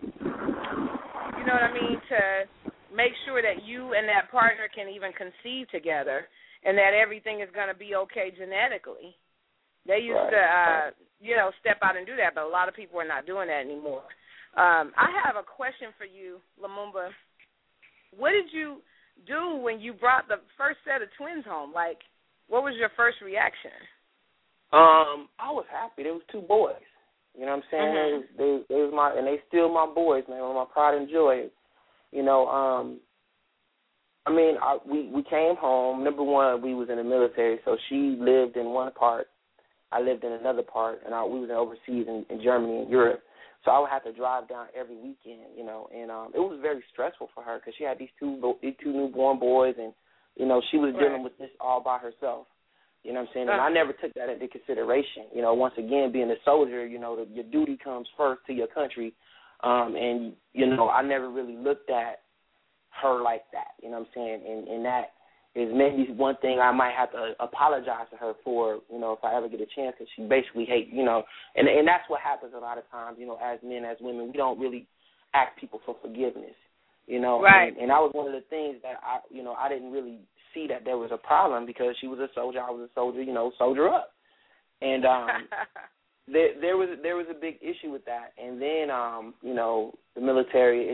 you know what I mean, to make sure that you and that partner can even conceive together and that everything is going to be okay genetically. They used to, step out and do that, but a lot of people are not doing that anymore. I have a question for you, Lumumba. What did you do when you brought the first set of twins home? What was your first reaction? I was happy. There was 2 boys. You know what I'm saying? They was and they still my boys, man. My pride and joy. We came home. Number one, we was in the military, so she lived in one part. I lived in another part, and we was overseas in Germany and Europe. So I would have to drive down every weekend, and it was very stressful for her because she had these two newborn boys, and You know, she was dealing with this all by herself. You know what I'm saying? And I never took that into consideration. You know, once again, being a soldier, you know, your duty comes first to your country. And, you know, I never really looked at her like that. You know what I'm saying? And that is maybe one thing I might have to apologize to her for, you know, if I ever get a chance, because she basically hates, you know. And that's what happens a lot of times, you know, as men, as women. We don't really ask people for forgiveness, you know. Right. And that was one of the things that I didn't really see that there was a problem, because she was a soldier, I was a soldier, you know, soldier up. And there was a big issue with that. And then, you know, the military,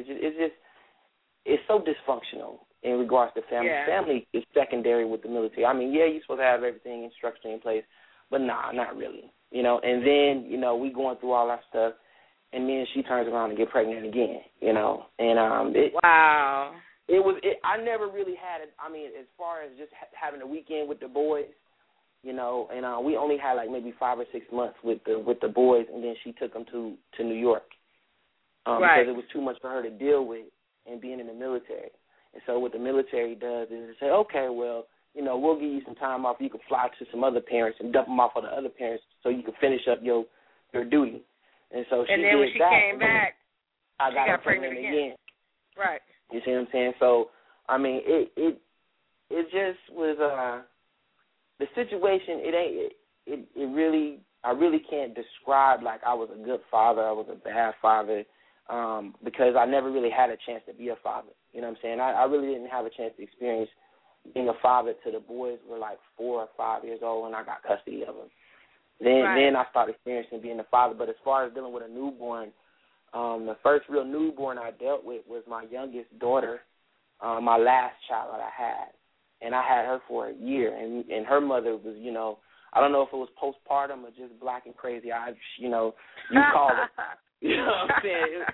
it's so dysfunctional in regards to family. Yeah. Family is secondary with the military. I mean, yeah, you're supposed to have everything structurally in place, but nah, not really. You know, and then, you know, we going through all that stuff, and then she turns around and get pregnant again, you know. And wow. I never really had it. I mean, as far as just having a weekend with the boys, you know, and we only had like maybe 5 or 6 months with the boys, and then she took them to New York because it was too much for her to deal with and being in the military. And so what the military does is they say, okay, well, you know, we'll give you some time off. You can fly to some other parents and dump them off on the other parents so you can finish up your duty. And so she and then did when she that, came back, I she got her pregnant again. Right. You see what I'm saying? So, I mean, it just was the situation. It really, I really can't describe like I was a good father, I was a bad father, because I never really had a chance to be a father. You know what I'm saying? I really didn't have a chance to experience being a father till the boys were like 4 or 5 years old when I got custody of them. Then I started experiencing being a father. But as far as dealing with a newborn, the first real newborn I dealt with was my youngest daughter, my last child that I had. And I had her for a year. And her mother was, you know, I don't know if it was postpartum or just black and crazy. You know, you call it. You know what I'm saying?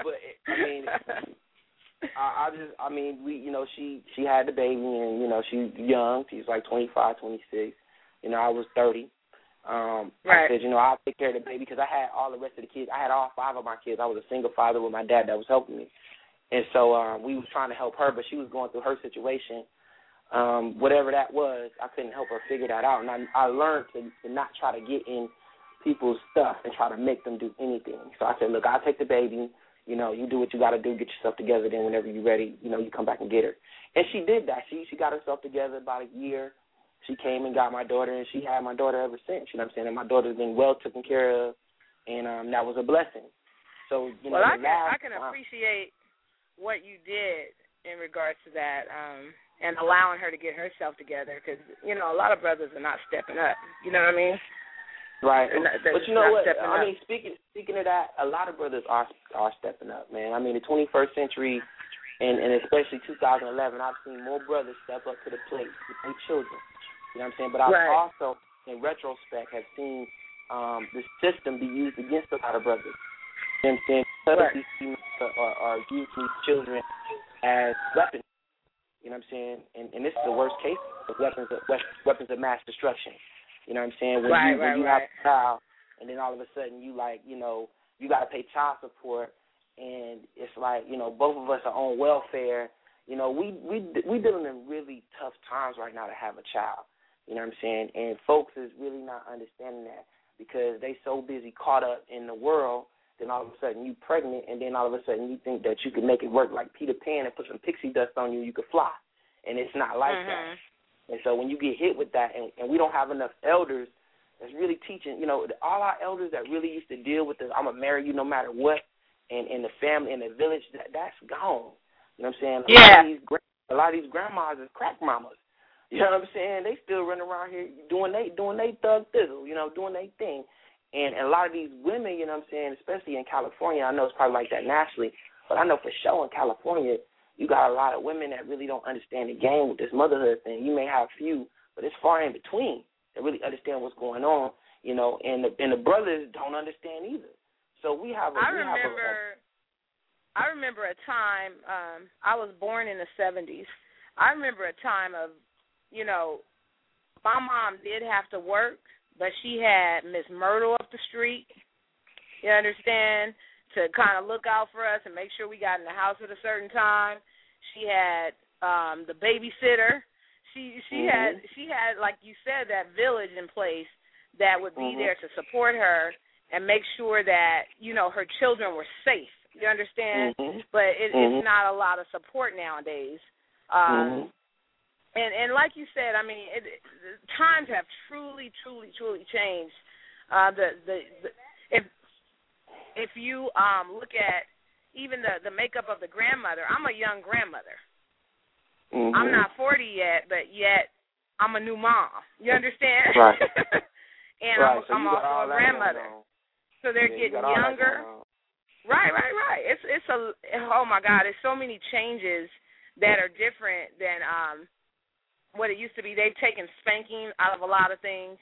We, you know, she had the baby, and, you know, she's young. She's like 25, 26. You know, I was 30. I said, you know, I'll take care of the baby, because I had all the rest of the kids. I had all 5 of my kids. I was a single father with my dad that was helping me. And so we was trying to help her, but she was going through her situation. Whatever that was, I couldn't help her figure that out. And I learned to not try to get in people's stuff and try to make them do anything. So I said, look, I'll take the baby. You know, you do what you got to do, get yourself together. Then whenever you're ready, you know, you come back and get her. And she did that. She got herself together about a year. She came and got my daughter, and she had my daughter ever since. You know what I'm saying? And my daughter's been well taken care of, and that was a blessing. So, you know, I can appreciate what you did in regards to that, and allowing her to get herself together, because, you know, a lot of brothers are not stepping up. You know what I mean? Right. But you know what? I mean, speaking of that, a lot of brothers are stepping up, man. I mean, the 21st century, and especially 2011, I've seen more brothers step up to the plate with their children. You know what I'm saying? But I've also, in retrospect, have seen the system be used against a lot of brothers. You know what I'm saying? Because these females are using these children as weapons. You know what I'm saying? And this is the worst case of weapons of mass destruction. You know what I'm saying? When you have a child, and then all of a sudden you like, you know, you got to pay child support, and it's like, you know, both of us are on welfare. You know, we dealing in really tough times right now to have a child. You know what I'm saying? And folks is really not understanding that, because they so busy caught up in the world. Then all of a sudden you pregnant, and then all of a sudden you think that you can make it work like Peter Pan and put some pixie dust on you could fly, and it's not like that. And so when you get hit with that, and we don't have enough elders that's really teaching, you know, all our elders that really used to deal with the I'm going to marry you no matter what, and the family and the village, that's gone. You know what I'm saying? A lot of these grandmas is crack mamas. You know what I'm saying? They still running around here doing they thug thizzle, you know, doing their thing. And a lot of these women, you know what I'm saying, especially in California, I know it's probably like that nationally, but I know for sure in California, you got a lot of women that really don't understand the game with this motherhood thing. You may have a few, but it's far in between that really understand what's going on, you know, and the brothers don't understand either. So we have I remember a time, I was born in the 70s. I remember a time of, you know, my mom did have to work, but she had Miss Myrtle up the street, you understand, to kind of look out for us and make sure we got in the house at a certain time. She had the babysitter. She had, like you said, that village in place that would be there to support her and make sure that, you know, her children were safe. You understand? But it's not a lot of support nowadays. And like you said, I mean, times have truly changed. If you look at even the makeup of the grandmother, I'm a young grandmother. I'm not 40 yet, but yet I'm a new mom. You understand? Right. And right. I'm also a grandmother. So they're getting younger. Right. It's oh my God, there's so many changes that are different than what it used to be. They've taken spanking out of a lot of things,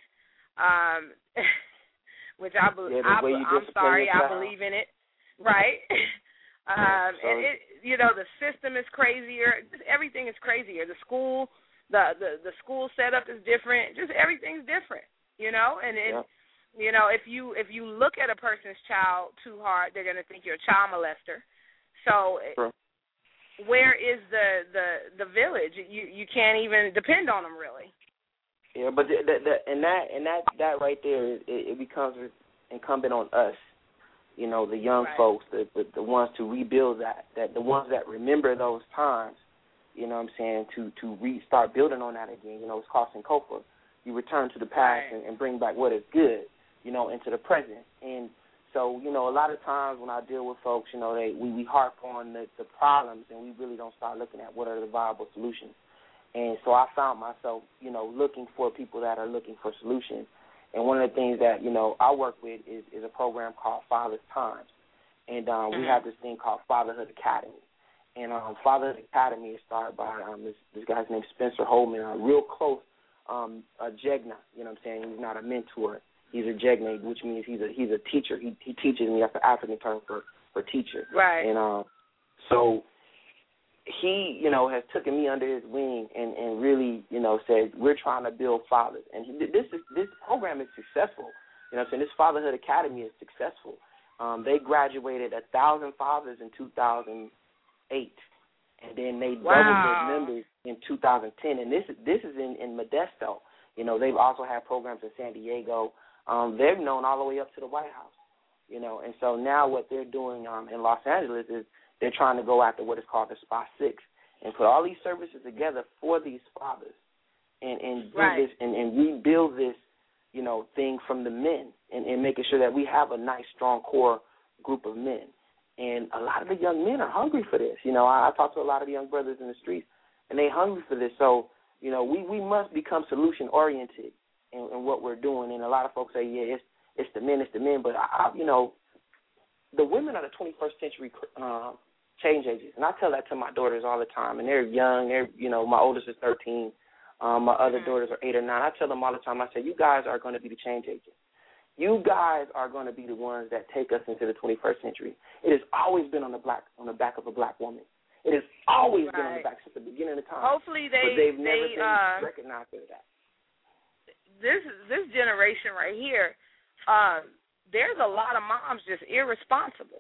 which I believe. I'm sorry, I believe in it. Right. And it, you know, the system is crazier. Everything is crazier. The school, the school setup is different. Just everything's different. You know, and you know, if you look at a person's child too hard, they're gonna think you're a child molester. So. Where is the village? You can't even depend on them, really. Yeah, but that right there, it becomes incumbent on us, you know, the young folks, the ones to rebuild that the ones that remember those times, you know what I'm saying, to restart building on that again. You know, it's called Sankofa. You return to the past and bring back what is good, you know, into the present. And so, you know, a lot of times when I deal with folks, you know, we harp on the problems and we really don't start looking at what are the viable solutions. And so I found myself, you know, looking for people that are looking for solutions. And one of the things that, you know, I work with is a program called Father's Times. And we have this thing called Fatherhood Academy. And Fatherhood Academy is started by this guy's named Spencer Holman, a real close Jegna, you know what I'm saying? He's not a mentor. He's a Jegna, which means he's a teacher. He teaches me. That's the African term for teacher. Right. And so he, you know, has taken me under his wing and really, you know, said we're trying to build fathers. And this program is successful. You know what I'm saying? This Fatherhood Academy is successful. They graduated 1,000 fathers in 2008, and then they doubled their members in 2010. And this is in Modesto. You know, they've also had programs in San Diego. They're known all the way up to the White House, you know. And so now what they're doing in Los Angeles is they're trying to go after what is called the SPA 6 and put all these services together for these fathers and do this and rebuild this, you know, thing from the men and making sure that we have a nice, strong core group of men. And a lot of the young men are hungry for this. You know, I talk to a lot of the young brothers in the streets, and they're hungry for this. So, you know, we must become solution-oriented in what we're doing. And a lot of folks say, yeah, it's the men. But, you know, the women are the 21st century change agents. And I tell that to my daughters all the time. And they're young. They're, you know, my oldest is 13. My other daughters are 8 or 9. I tell them all the time, I say, you guys are going to be the change agents. You guys are going to be the ones that take us into the 21st century. It has always been on the back of a black woman. It has always been on the back since the beginning of time. Hopefully they've never been recognized for that. This generation right here, there's a lot of moms just irresponsible.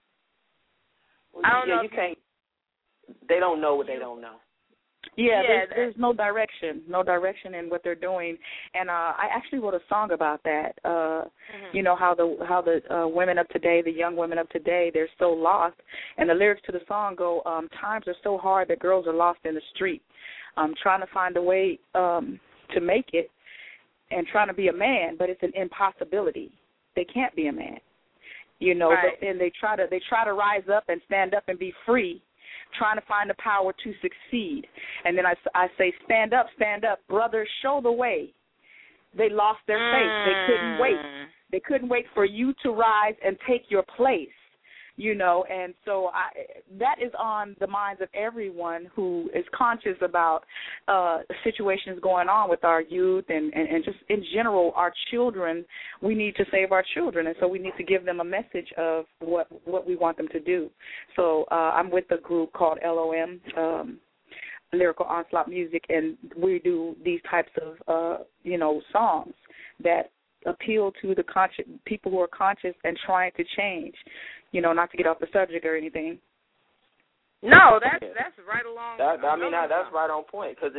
Well, I don't know. You can't. They don't know what they don't know. Yeah, there's no direction in what they're doing, and I actually wrote a song about that. You know how the women of today, the young women of today, they're so lost, and the lyrics to the song go, times are so hard that girls are lost in the street, trying to find a way to make it, and trying to be a man, but it's an impossibility. They can't be a man, you know. But then they try to rise up and stand up and be free, trying to find the power to succeed. And then I say, stand up, brothers, show the way. They lost their faith. They couldn't wait. They couldn't wait for you to rise and take your place, you know. And so that is on the minds of everyone who is conscious about situations going on with our youth and just in general our children. We need to save our children, and so we need to give them a message of what we want them to do. So I'm with a group called LOM, Lyrical Onslaught Music, and we do these types of you know, songs that appeal to the people who are conscious and trying to change. You know, not to get off the subject or anything. No, that's right along. That's right on point because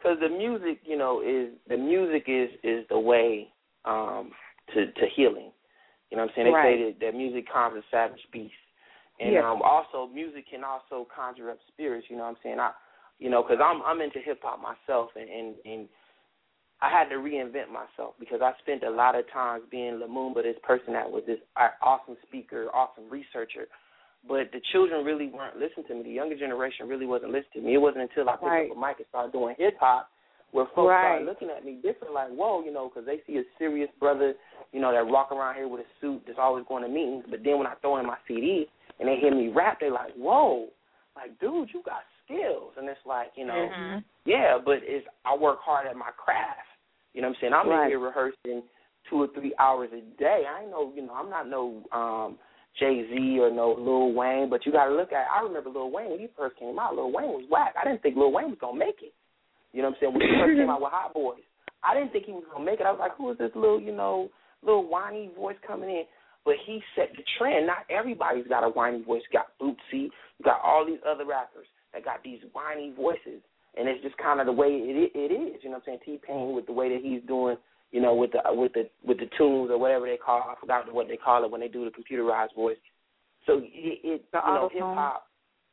because the music, you know, is the way to healing. You know what I'm saying? They say that music calms a savage beast. And also music can also conjure up spirits, you know what I'm saying? Because I'm into hip-hop myself, and I had to reinvent myself because I spent a lot of times being Lumumba, this person that was this awesome speaker, awesome researcher. But the children really weren't listening to me. The younger generation really wasn't listening to me. It wasn't until I picked up a mic and started doing hip-hop where folks started looking at me different, like, whoa, you know, because they see a serious brother, you know, that walk around here with a suit that's always going to meetings. But then when I throw in my CD and they hear me rap, they're like, whoa, like, dude, you got skills. And it's like, you know, but I work hard at my craft. You know what I'm saying? I'm in here rehearsing 2 or 3 hours a day. I ain't no, you know, I'm not no Jay-Z or no Lil Wayne, but you got to look at, I remember Lil Wayne when he first came out. Lil Wayne was whack. I didn't think Lil Wayne was going to make it. You know what I'm saying? When he first came out with Hot Boys, I didn't think he was going to make it. I was like, who is this little, you know, little whiny voice coming in? But he set the trend. Not everybody's got a whiny voice. You got Bootsy. You got all these other rappers that got these whiny voices. And it's just kind of the way it is. You know what I'm saying? T-Pain with the way that he's doing, you know, with the tunes or whatever they call it. I forgot what they call it when they do the computerized voice. So hip hop,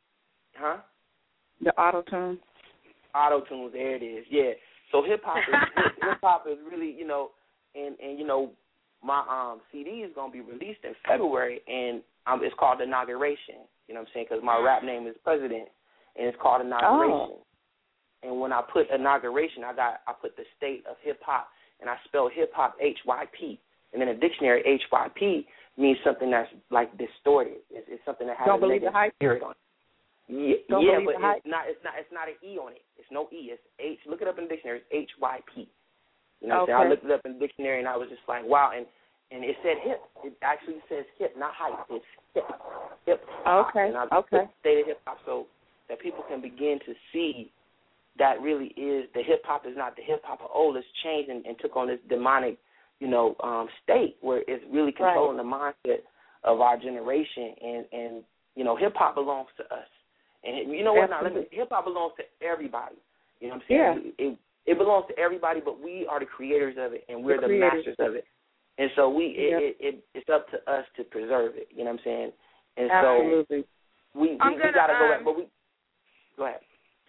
the auto-tune. Auto-tunes, there it is. Yeah. So hip hop is really, you know, and you know, my CD is gonna be released in February, and it's called Inauguration. You know what I'm saying? Because my rap name is President, and it's called Inauguration. And when I put Inauguration, I put the state of hip hop, and I spell hip hop HYP, and in a dictionary, HYP means something that's like distorted. It's something that has a negative spirit on it. Yeah, but it's not an E on it. It's no E. It's H. Look it up in the dictionary. It's HYP. You know what I'm saying? I looked it up in the dictionary, and I was just like, wow. And it said hip. It actually says hip, not hype. It's hip. Hip hop. Okay. And I put the state of hip hop so that people can begin to see that really is the hip hop is not the hip hop of old. It's changed and took on this demonic, you know, state where it's really controlling the mindset of our generation. And you know, hip hop belongs to us. And you know what? Now, hip hop belongs to everybody. You know what I'm saying? Yeah. It belongs to everybody, but we are the creators of it, and we're the masters of it. And so it's up to us to preserve it. You know what I'm saying? And absolutely. So we got to go back. But go ahead.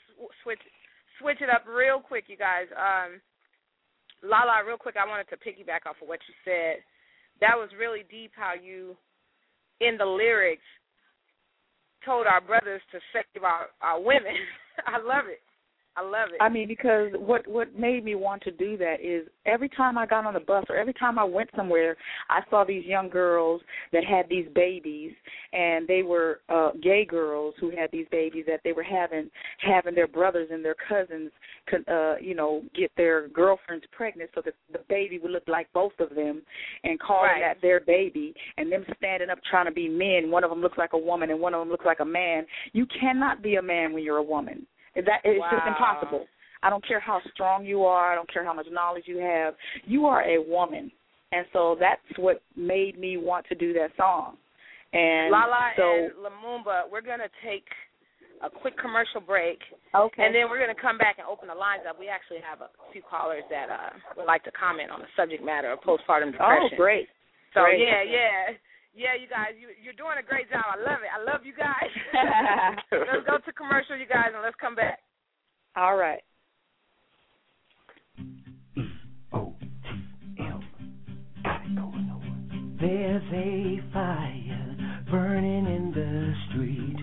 Switch it up real quick, you guys. Lala, real quick, I wanted to piggyback off of what you said. That was really deep how you, in the lyrics, told our brothers to save our women. I love it. I mean, because what made me want to do that is every time I got on the bus or every time I went somewhere, I saw these young girls that had these babies, and they were gay girls who had these babies that they were having their brothers and their cousins, you know, get their girlfriends pregnant so that the baby would look like both of them and calling that their baby, and them standing up trying to be men. One of them looks like a woman and one of them looks like a man. You cannot be a man when you're a woman. It's just impossible. I don't care how strong you are. I don't care how much knowledge you have. You are a woman. And so that's what made me want to do that song. And Lala and Lumumba, we're going to take a quick commercial break. Okay. And then we're going to come back and open the lines up. We actually have a few callers that would like to comment on the subject matter of postpartum depression. Oh, great. So, great. Yeah, you guys, you're doing a great job. I love it. I love you guys. Let's go to commercial, you guys, and let's come back. All right. EOTM, got it going on. There's a fire burning in the street.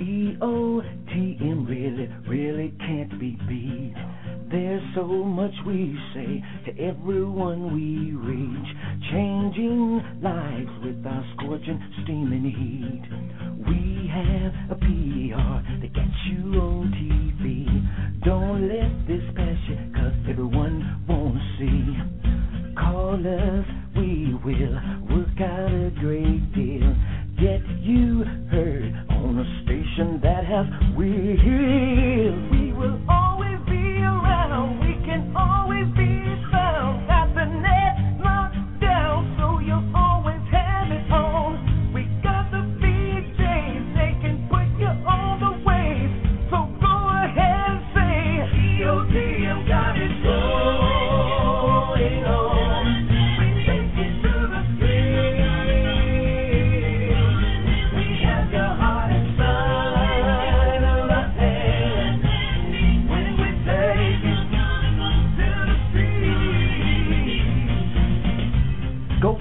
EOTM really can't be beat. There's so much we say to everyone we reach, changing lives with our scorching, steaming heat. We have a PR that gets you on TV. Don't let this pass you, 'cause everyone wanna see. Call us, we will work out a great deal. Get you heard on a station that has wheels. We will always be around. We can always be found. Got the net locked down, so you'll always have it on. We got the BJs, they can put you on the wave. So go ahead and say EOTM.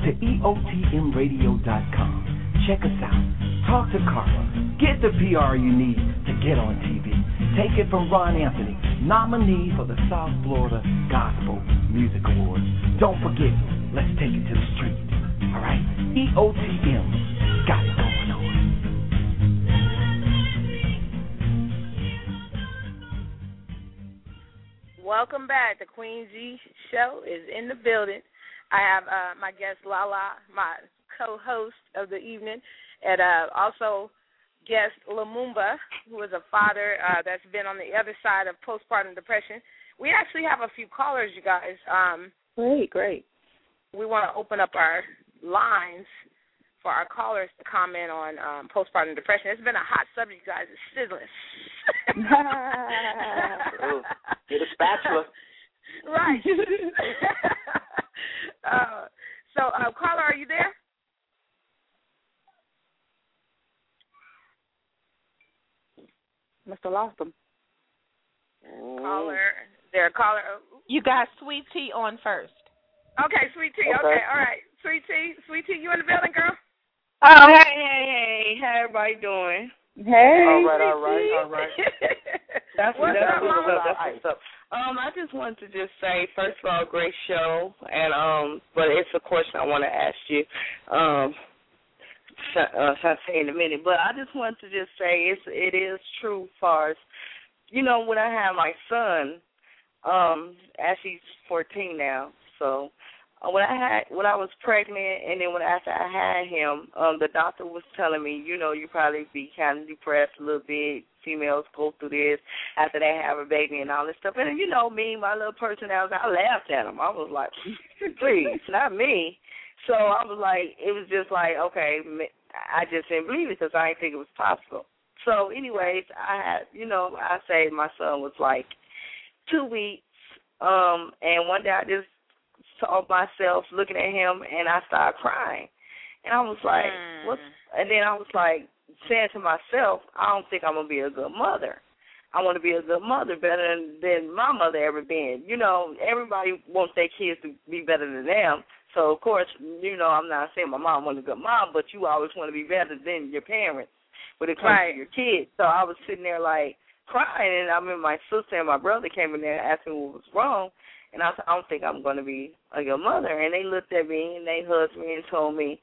to EOTMradio.com. Check us out. Talk to Carla. Get the PR you need to get on TV. Take it from Ron Anthony, nominee for the South Florida Gospel Music Awards. Don't forget, let's take it to the street. All right? EOTM got it going on. Welcome back. The Queen G Show is in the building. I have my guest Lala, my co-host of the evening, and also guest Lumumba, who is a father that's been on the other side of postpartum depression. We actually have a few callers, you guys. Great. We want to open up our lines for our callers to comment on postpartum depression. It's been a hot subject, guys. It's sizzling. Get a spatula. Right. So, Carla, are you there? Must have lost them. Caller. There, caller. You got Sweet Tea on first. Okay, Sweet Tea. Okay, all right. Sweet Tea, you in the building, girl? Oh, hey. How everybody doing? Hey. All right. That's what's up, Mama? What's up? I just wanted to just say, first of all, great show, and but it's a question I want to ask you. I'll say in a minute, but I just wanted to just say it is true as far as, when I have my son, actually he's 14 now, so when I was pregnant and then after I had him, the doctor was telling me, you probably be kind of depressed a little bit. Females go through this after they have a baby and all this stuff. And me, my little personality, I laughed at him. I was like, please, not me. So I was like, it was just like, okay, I just didn't believe it because I didn't think it was possible. So anyways, I say my son was like 2 weeks, and one day I just saw myself looking at him and I started crying. And I was like, what? And then I was like saying to myself, I don't think I'm going to be a good mother. I want to be a good mother better than my mother ever been. Everybody wants their kids to be better than them. So, of course, I'm not saying my mom wasn't a good mom, but you always want to be better than your parents when it comes to your kids. So I was sitting there, like, crying, and I remember my sister and my brother came in there and asked me what was wrong, and I said, I don't think I'm going to be a good mother. And they looked at me, and they hugged me and told me,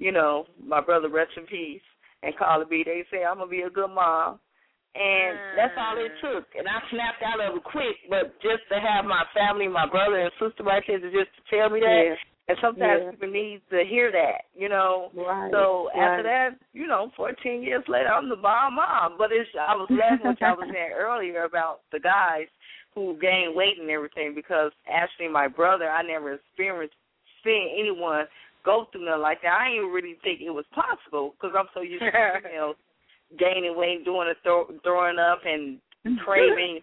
my brother, rest in peace, and Carla B, they say I'm going to be a good mom. And that's all it took. And I snapped out of it quick, but just to have my family, my brother and sister right there to just tell me that. Yeah. And sometimes people need to hear that, Right. So after that, 14 years later, I'm the mom. But I was laughing what I was saying earlier about the guys who gain weight and everything, because actually my brother, I never experienced seeing anyone go through nothing like that. I didn't really think it was possible because I'm so used to gaining weight, doing throwing up and craving.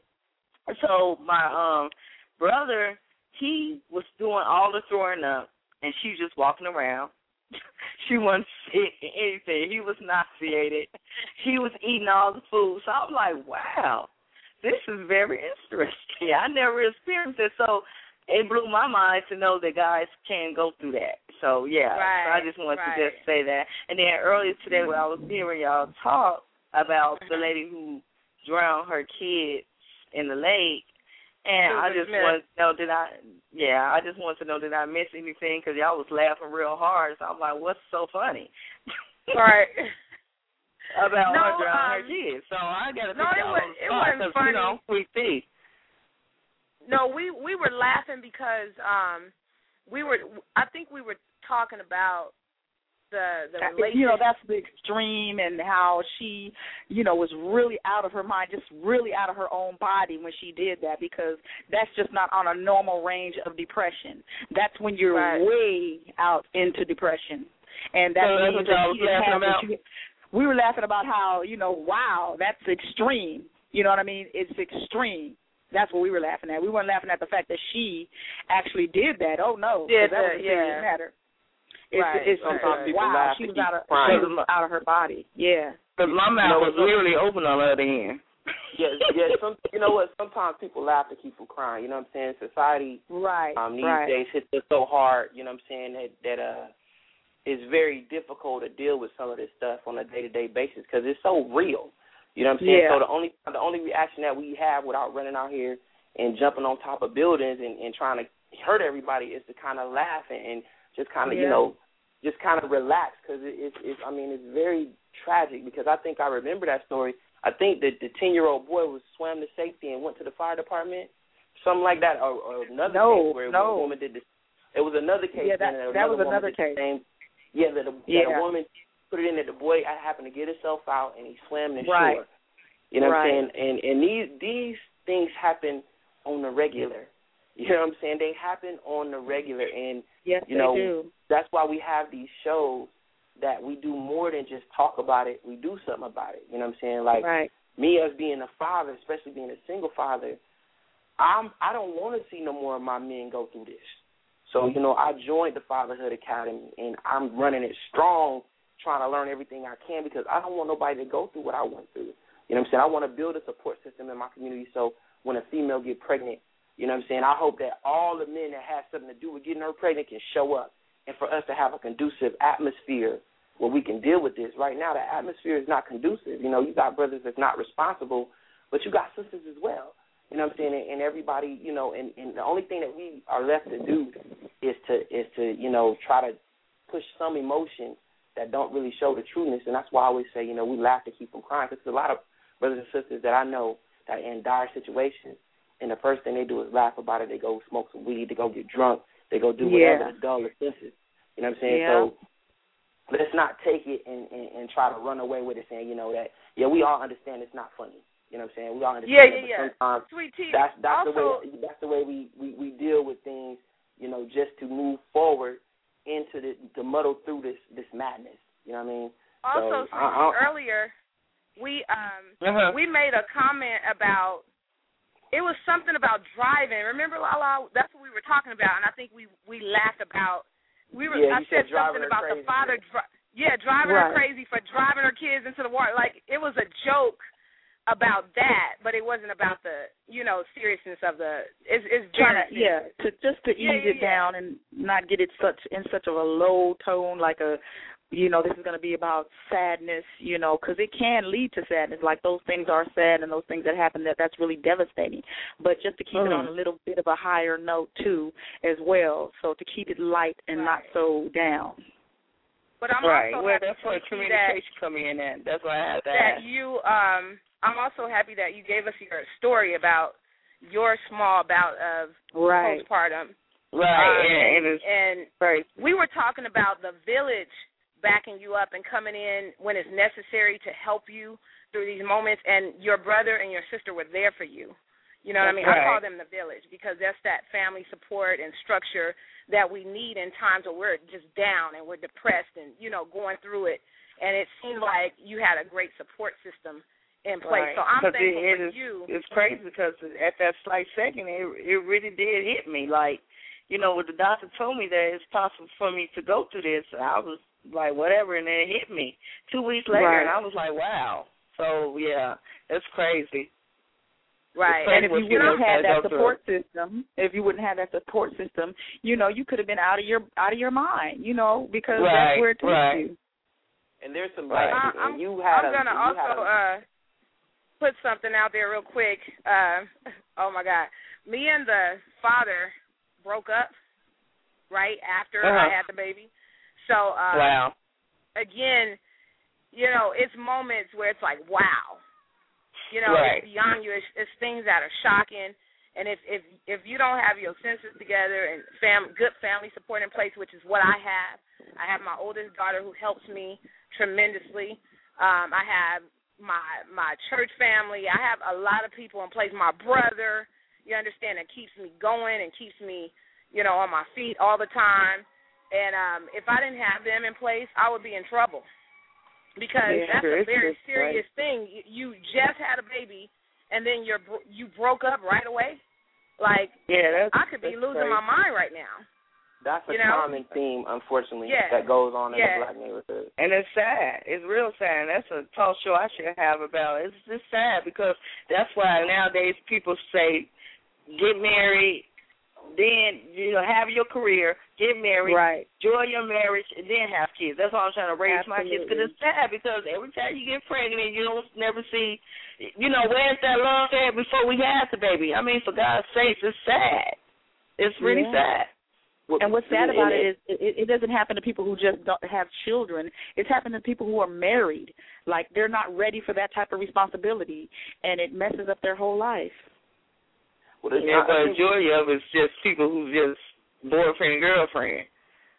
So my brother, he was doing all the throwing up, and she was just walking around. She wasn't sick or anything. He was nauseated. He was eating all the food. So I'm like, wow, this is very interesting. I never experienced it. So it blew my mind to know that guys can go through that. So, yeah, so I just wanted to just say that. And then earlier today when I was hearing y'all talk about the lady who drowned her kids in the lake, and I just wanted to know did I miss anything, because y'all was laughing real hard. So I'm like, what's so funny? Right. About her drowning her kids. So I got to think it wasn't funny. We see. No, we were laughing because I think we were talking about the relationship. That's the extreme, and how she, was really out of her mind, just really out of her own body when she did that, because that's just not on a normal range of depression. That's when you're way out into depression. And that's what I was laughing about. We were laughing about how, wow, that's extreme. You know what I mean? It's extreme. That's what we were laughing at. We weren't laughing at the fact that she actually did that. Oh, no. That was a serious matter. It's wow, she was out of her body. Yeah. Because my mouth was literally open on the other end. Yeah. You know what? Sometimes people laugh to keep from crying. You know what I'm saying? Society these days hits us so hard. You know what I'm saying? That it's very difficult to deal with some of this stuff on a day-to-day basis because it's so real. You know what I'm saying? Yeah. So the only reaction that we have without running out here and jumping on top of buildings and trying to hurt everybody is to kind of laugh and just kind of, just kind of relax because it's very tragic because I think I remember that story. I think that the 10-year-old boy swam to safety and went to the fire department, something like that, or another case where a woman did this. It was another case. Yeah, that was another case. That a woman put it in that the boy happened to get himself out and he swam to shore. You know what I'm saying? And these things happen on the regular. You know what I'm saying? They happen on the regular. And, they do. That's why we have these shows that we do more than just talk about it. We do something about it. You know what I'm saying? Like me as being a father, especially being a single father, I don't want to see no more of my men go through this. So, I joined the Fatherhood Academy, and I'm running it strong, trying to learn everything I can because I don't want nobody to go through what I went through. You know what I'm saying? I want to build a support system in my community so when a female get pregnant, you know what I'm saying, I hope that all the men that have something to do with getting her pregnant can show up and for us to have a conducive atmosphere where we can deal with this. Right now, the atmosphere is not conducive. You got brothers that's not responsible, but you got sisters as well. You know what I'm saying? And everybody, and the only thing that we are left to do is to try to push some emotion that don't really show the trueness. And that's why I always say, we laugh to keep from crying because there's a lot of brothers and sisters that I know that are in dire situations, and the first thing they do is laugh about it. They go smoke some weed. They go get drunk. They go do whatever to dull the senses. You know what I'm saying? Yeah. So let's not take it and try to run away with it saying, we all understand it's not funny. You know what I'm saying? We all understand that, but sometimes Sweet tea. That's the way we deal with things, just to move forward into to muddle through this madness. You know what I mean? Also, so, earlier we made a comment about it was something about driving. Remember, Lala? That's what we were talking about, and I think we laughed about. I said something about the father. Driving her crazy for driving her kids into the water. Like it was a joke about that, but it wasn't about the seriousness of the. It's very to ease it down and not get it in such a low tone, like a. This is going to be about sadness, because it can lead to sadness. Like those things are sad and those things that happen, that's really devastating. But just to keep it on a little bit of a higher note, too, as well. So to keep it light and not so down. But I'm also happy that's where communication come in at. That's why I have to ask. I'm also happy that you gave us your story about your small bout of postpartum. Right. And we were talking about the village backing you up and coming in when it's necessary to help you through these moments, and your brother and your sister were there for you. You know what I mean? I call them the village because that's that family support and structure that we need in times where we're just down and we're depressed and, going through it. And it seemed like you had a great support system in place. So I'm thankful for you. It's crazy because at that slight second, it really did hit me. Like, when the doctor told me that it's possible for me to go through this, I was like, whatever, and then it hit me 2 weeks later, and I was like, wow. So, yeah, it's crazy. Right, and if you wouldn't have had that support system, you could have been out of your mind, because that's where it takes you. And there's some I'm going to also put something out there real quick. Oh, my God. Me and the father broke up right after I had the baby. So, again, it's moments where it's like, wow. It's beyond you. It's things that are shocking. And if you don't have your senses together and good family support in place, which is what I have my oldest daughter who helps me tremendously. I have my church family. I have a lot of people in place. My brother, you understand, that keeps me going and keeps me, on my feet all the time. And if I didn't have them in place, I would be in trouble because that's a very serious thing. You just had a baby, and then you broke up right away. Like, I could be losing my mind right now. That's a common theme, unfortunately, that goes on in the black neighborhood. And it's sad. It's real sad. That's a talk show I should have about it. It's just sad because that's why nowadays people say, get married, then have your career, get married, right, enjoy your marriage, and then have kids. That's why I'm trying to raise my kids, because it's sad, because every time you get pregnant, you don't never see, where's that love at before we had the baby? I mean, for God's sakes, it's sad. It's really sad. And what's sad about it is it doesn't happen to people who just don't have children. It's happening to people who are married. Like, they're not ready for that type of responsibility, and it messes up their whole life. Well, the majority of it's just people who just boyfriend and girlfriend.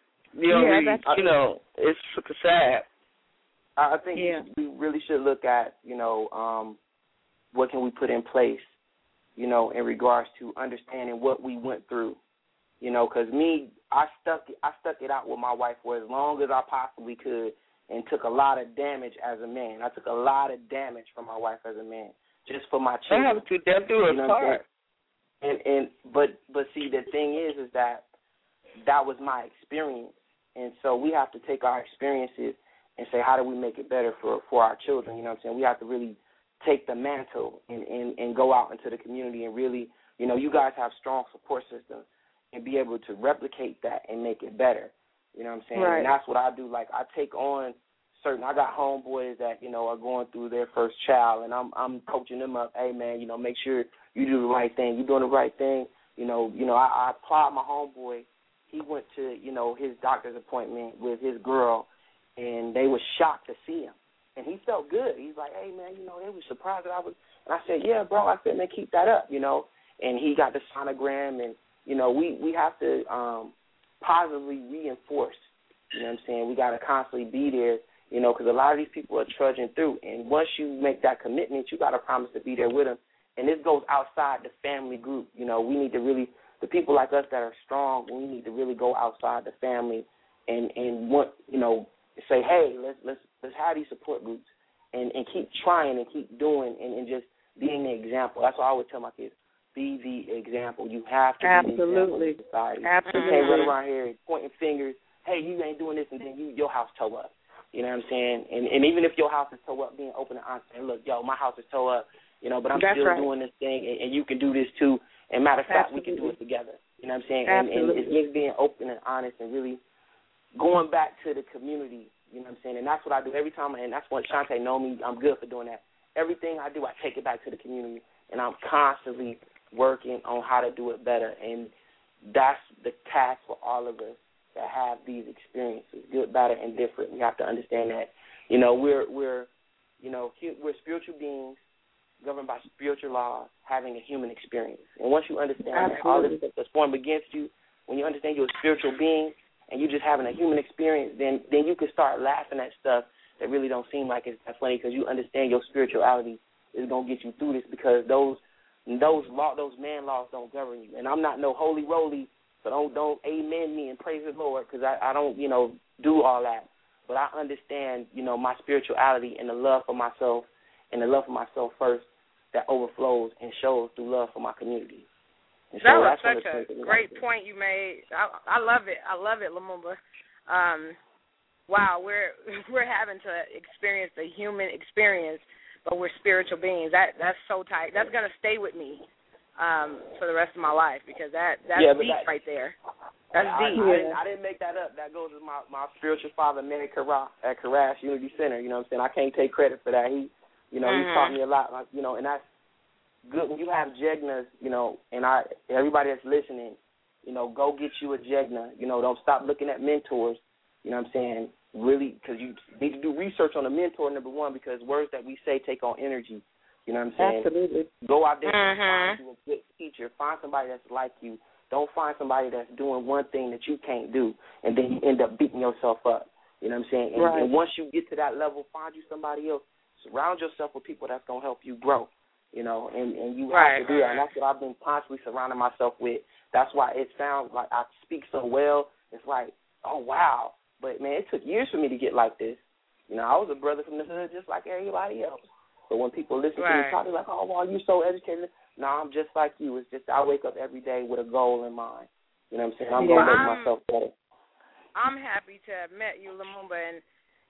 It's sad. I think we really should look at, what can we put in place, in regards to understanding what we went through. Because I stuck it out with my wife for as long as I possibly could, and took a lot of damage as a man. I took a lot of damage from my wife as a man, just for my children. But see, the thing is that was my experience, and so we have to take our experiences and say, how do we make it better for our children? You know what I'm saying? We have to really take the mantle and go out into the community and really, you guys have strong support systems, and be able to replicate that and make it better. You know what I'm saying? Right. And that's what I do. Like, I take on I got homeboys that, are going through their first child, and I'm coaching them up. Hey, man, make sure you do the right thing. You're doing the right thing. I applaud my homeboy. He went to, his doctor's appointment with his girl, and they were shocked to see him. And he felt good. He's like, hey, man, they were surprised that I was. And I said, yeah, bro. I said, man, keep that up, And he got the sonogram, and we have to positively reinforce, you know what I'm saying? We got to constantly be there, because a lot of these people are trudging through. And once you make that commitment, you got to promise to be there with them. And this goes outside the family group. We need to really, the people like us that are strong, we need to really go outside the family and want, say, hey, let's have these support groups and keep trying and keep doing and just being the example. That's what I always tell my kids. Be the example. You have to be the example in society. Absolutely. You can't run around here pointing fingers. Hey, you ain't doing this, and then your house toe up. You know what I'm saying? And even if your house is toe up, being open and honest, saying, look, my house is toe up, but I'm still doing this thing, and you can do this too. And matter of fact, we can do it together. You know what I'm saying? And it's just being open and honest and really going back to the community. You know what I'm saying? And that's what I do every time. And that's what Shantae know me. I'm good for doing that. Everything I do, I take it back to the community, and I'm constantly working on how to do it better. And that's the task for all of us that have these experiences, good, bad, and different. We have to understand that, we're spiritual beings governed by spiritual laws, having a human experience. And once you understand that all this stuff that's formed against you, when you understand you're a spiritual being and you're just having a human experience, then you can start laughing at stuff that really don't seem like it's that funny, because you understand your spirituality is going to get you through this, because those man laws don't govern you. And I'm not no holy roly, so don't amen me and praise the Lord, because I don't, do all that. But I understand, my spirituality and the love for myself, and the love for myself first, that overflows and shows through love for my community. And that was such a great point you made. I love it. I love it, Lumumba. Wow, we're having to experience the human experience, but we're spiritual beings. That's so tight. That's gonna stay with me for the rest of my life, because that's deep right there. That's deep. I didn't make that up. That goes to my spiritual father, Manny Karash, at Karash Unity Center. You know what I'm saying? I can't take credit for that. He taught me a lot. And that's good when you have jegnas. And everybody that's listening, go get you a jegna. Don't stop looking at mentors. You know what I'm saying? Really, because you need to do research on a mentor, number one, because words that we say take on energy. You know what I'm saying? Absolutely. Go out there and find you a good teacher. Find somebody that's like you. Don't find somebody that's doing one thing that you can't do, and then you end up beating yourself up. You know what I'm saying? And once you get to that level, find you somebody else. Surround yourself with people that's going to help you grow, and you have to do that. And that's what I've been constantly surrounding myself with. That's why it sounds like I speak so well. It's like, oh, wow. But, man, it took years for me to get like this. I was a brother from the hood just like everybody else. But when people listen to me talk, they're like, oh, wow, you're so educated. No, I'm just like you. It's just I wake up every day with a goal in mind. You know what I'm saying? I'm going to make myself better. I'm happy to have met you, Lumumba, and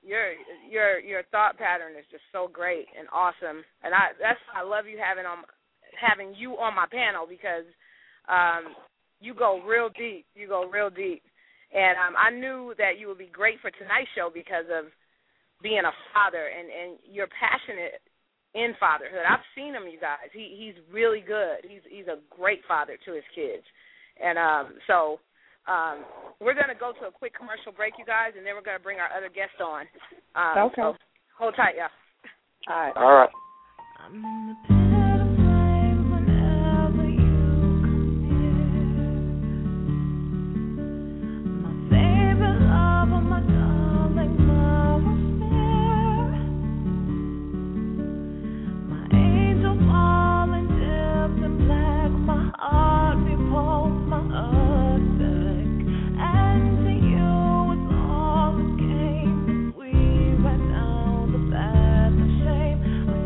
your thought pattern is just so great and awesome. And I love you having you on my panel, because you go real deep. You go real deep. And I knew that you would be great for tonight's show because of being a father, and you're passionate in fatherhood. I've seen him, you guys. He's really good. He's a great father to his kids. And so we're going to go to a quick commercial break, you guys, and then we're going to bring our other guest on. Okay. So hold tight, y'all. All right. All right. I'm in the pit of flame whenever you come near. My favorite lover, my darling, my affair. My angel falling dipped in black, my heart repulsed, my heart sick. And to you it's all a game. We right down the path of shame.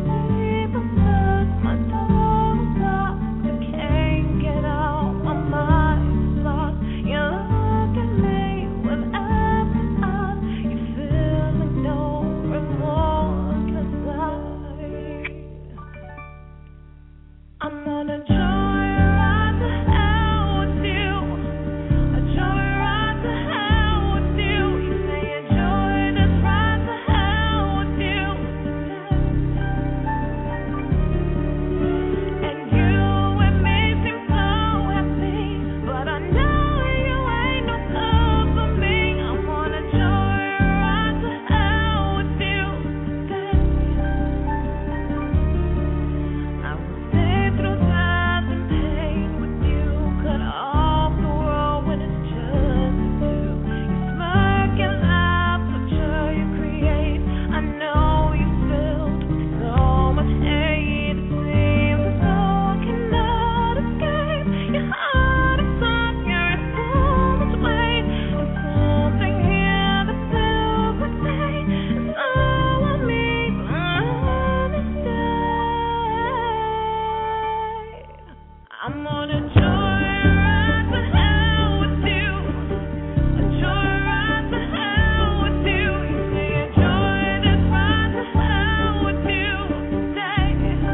My door's locked, I can't get out, my mind's lost. You look at me with empty eyes, you feeling no remorse inside. I'm on a joyride to hell with you, a joyride to hell with you. You say enjoy this ride to hell with you. And you and me seem so happy, but I know you ain't no good for me. I'm on a joyride to hell with you. I will stay through times and pain with you. Cut off the world when it's just you. You smirk and laugh, picture you create. I know you filled with so much hate. It seems as though I cannot escape. Your heart is sunk, you're in so much weight. And something here that feels like pain is all I need on this day. I'm on a joyride to hell with you, a joyride to hell with you. You say enjoy this ride to hell with you today.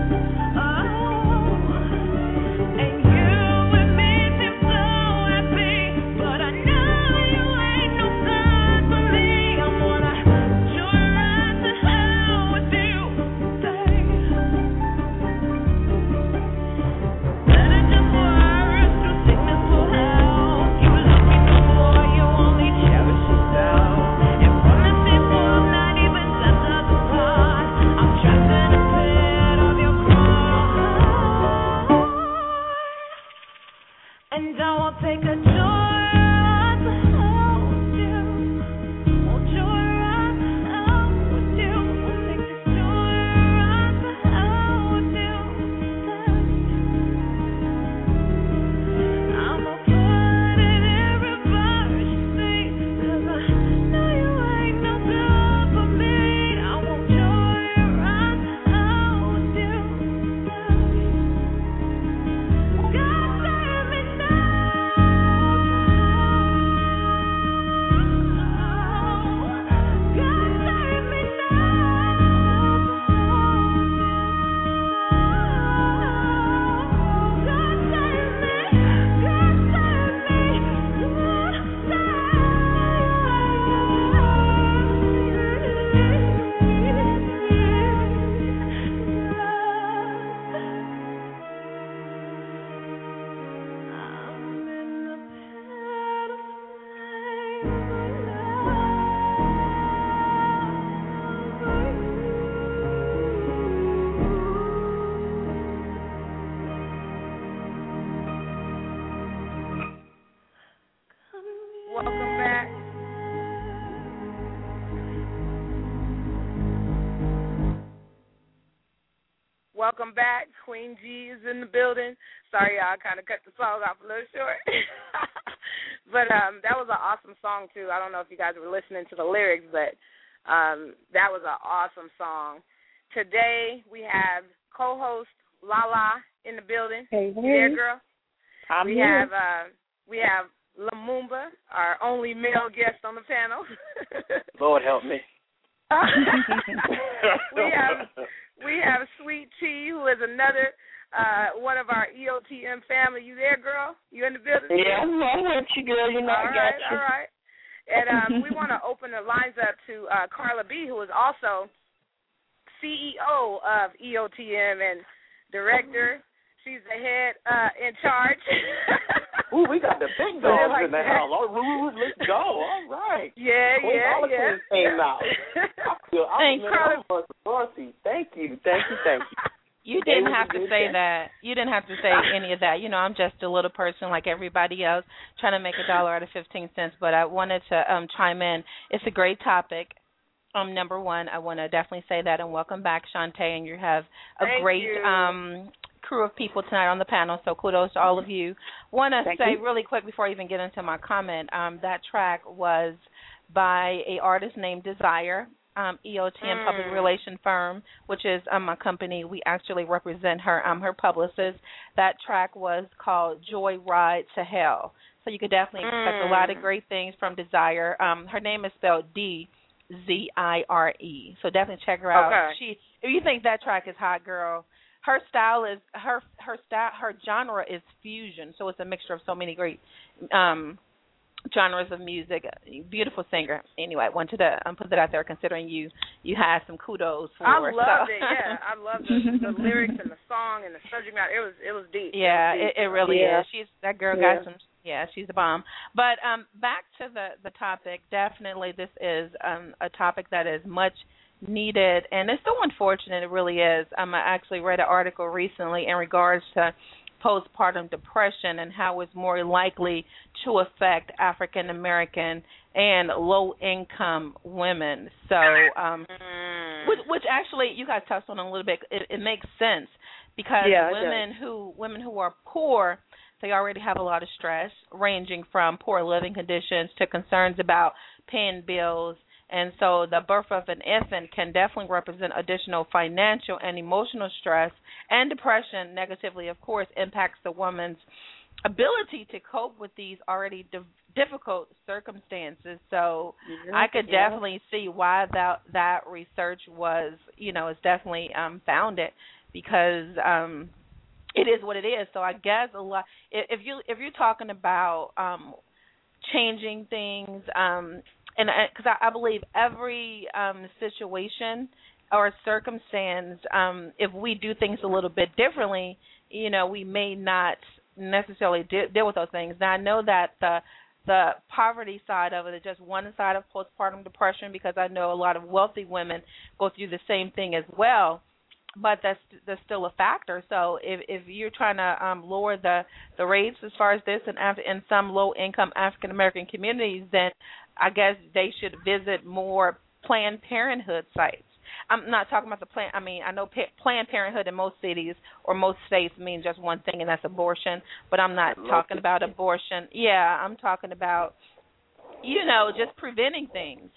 And you and me seem so happy, but I know you ain't no good for me. I'm on a joyride to hell with you today. Better just virus through sickness or health. You love me no more, you only cherish yourself. And from this people, not even death does us part. I'm trapped in a pit of your cross. And I will take a joyride to hell with you. Oh, joyride to hell with you. I'll take this joyride to hell with you. I'ma put it in reverse, you see, 'cause I know you ain't no good for me. I want joyride to hell with you. God save me Welcome back. Welcome back. Queen G is in the building. Sorry, y'all, I kind of cut the song off a little short. But that was an awesome song, too. I don't know if you guys were listening to the lyrics, but that was an awesome song. Today we have co-host Lala in the building. Hey, You there, girl? I'm here. We have Lumumba, our only male guest on the panel. Lord help me. we have Sweet Tea, who is another one of our EOTM family. You there, girl? You in the building? Yeah, I'm with you, girl. You know, I got you. All right. And we want to open the lines up to Carla B., who is also CEO of EOTM and director. She's the head in charge. Ooh, we got the big dogs in the house. Let's go. All right. Yeah. Came out. Thanks, Carla. Thank you. You didn't have to say that. You didn't have to say any of that. You know, I'm just a little person like everybody else trying to make $1 out of 15 cents. But I wanted to chime in. It's a great topic. Number one, I want to definitely say that. And welcome back, Shantae. And you have a great crew of people tonight on the panel. So kudos to all of you. Want to say really quick before I even get into my comment, that track was by an artist named Desire. EOTM public relation firm, which is my company. We actually represent her. I'm her publicist. That track was called Joy Ride to Hell. So you could definitely expect a lot of great things from Desire. Her name is spelled Dzire. So definitely check her out. Okay. If you think that track is hot, girl, her style is her genre is fusion. So it's a mixture of so many great genres of music. Beautiful singer. Anyway, I wanted to put that out there, considering you had some kudos for her. I loved it. Yeah, I loved the lyrics and the song and the subject matter. It was deep. Yeah, it really is. That girl got some. Yeah, she's a bomb. But back to the topic. Definitely, this is a topic that is much needed, and it's so unfortunate. It really is. I actually read an article recently in regards to postpartum depression and how it's more likely to affect African American and low income women. So, which actually you guys touched on a little bit. It makes sense because women who are poor, they already have a lot of stress, ranging from poor living conditions to concerns about paying bills. And so the birth of an infant can definitely represent additional financial and emotional stress, and depression negatively, of course, impacts the woman's ability to cope with these already difficult circumstances. So I could definitely see why that research was, is definitely founded, because it is what it is. So I guess a lot, if you're talking about changing things, and because I believe every situation or circumstance, if we do things a little bit differently, we may not necessarily deal with those things. Now, I know that the poverty side of it is just one side of postpartum depression, because I know a lot of wealthy women go through the same thing as well. But that's still a factor. So if you're trying to lower the rates as far as this in some low-income African-American communities, then I guess they should visit more Planned Parenthood sites. I'm not talking about I know Planned Parenthood in most cities or most states means just one thing, and that's abortion. But I'm not talking about abortion. Yeah, I'm talking about, just preventing things.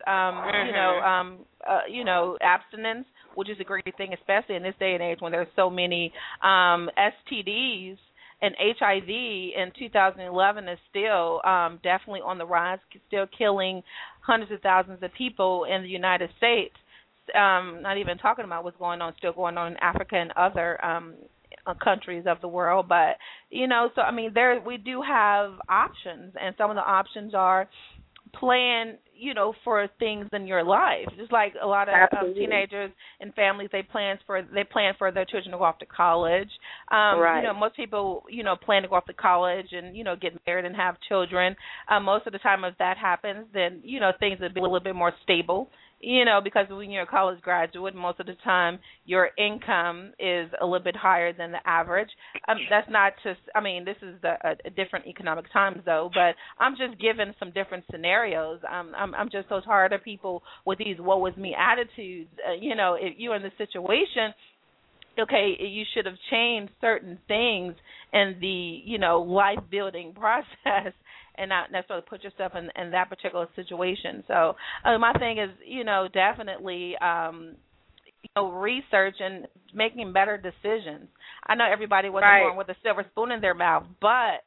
Abstinence, which is a great thing, especially in this day and age when there's so many STDs, and HIV in 2011 is still definitely on the rise, still killing hundreds of thousands of people in the United States. Not even talking about what's still going on in Africa and other countries of the world. But, so, we do have options, and some of the options are plan, for things in your life. Just like a lot of teenagers and families, they plan for their children to go off to college. Most people, plan to go off to college and, get married and have children. Most of the time, if that happens, then, things would be a little bit more stable. Because when you're a college graduate, most of the time your income is a little bit higher than the average. That's not just, this is a different economic times, though, but I'm just giving some different scenarios. I'm just so tired of people with these woe is me attitudes. If you're in the situation, okay, you should have changed certain things in the, life-building process, and not necessarily put yourself in that particular situation. So my thing is, definitely, research and making better decisions. I know everybody wasn't born with a silver spoon in their mouth, but,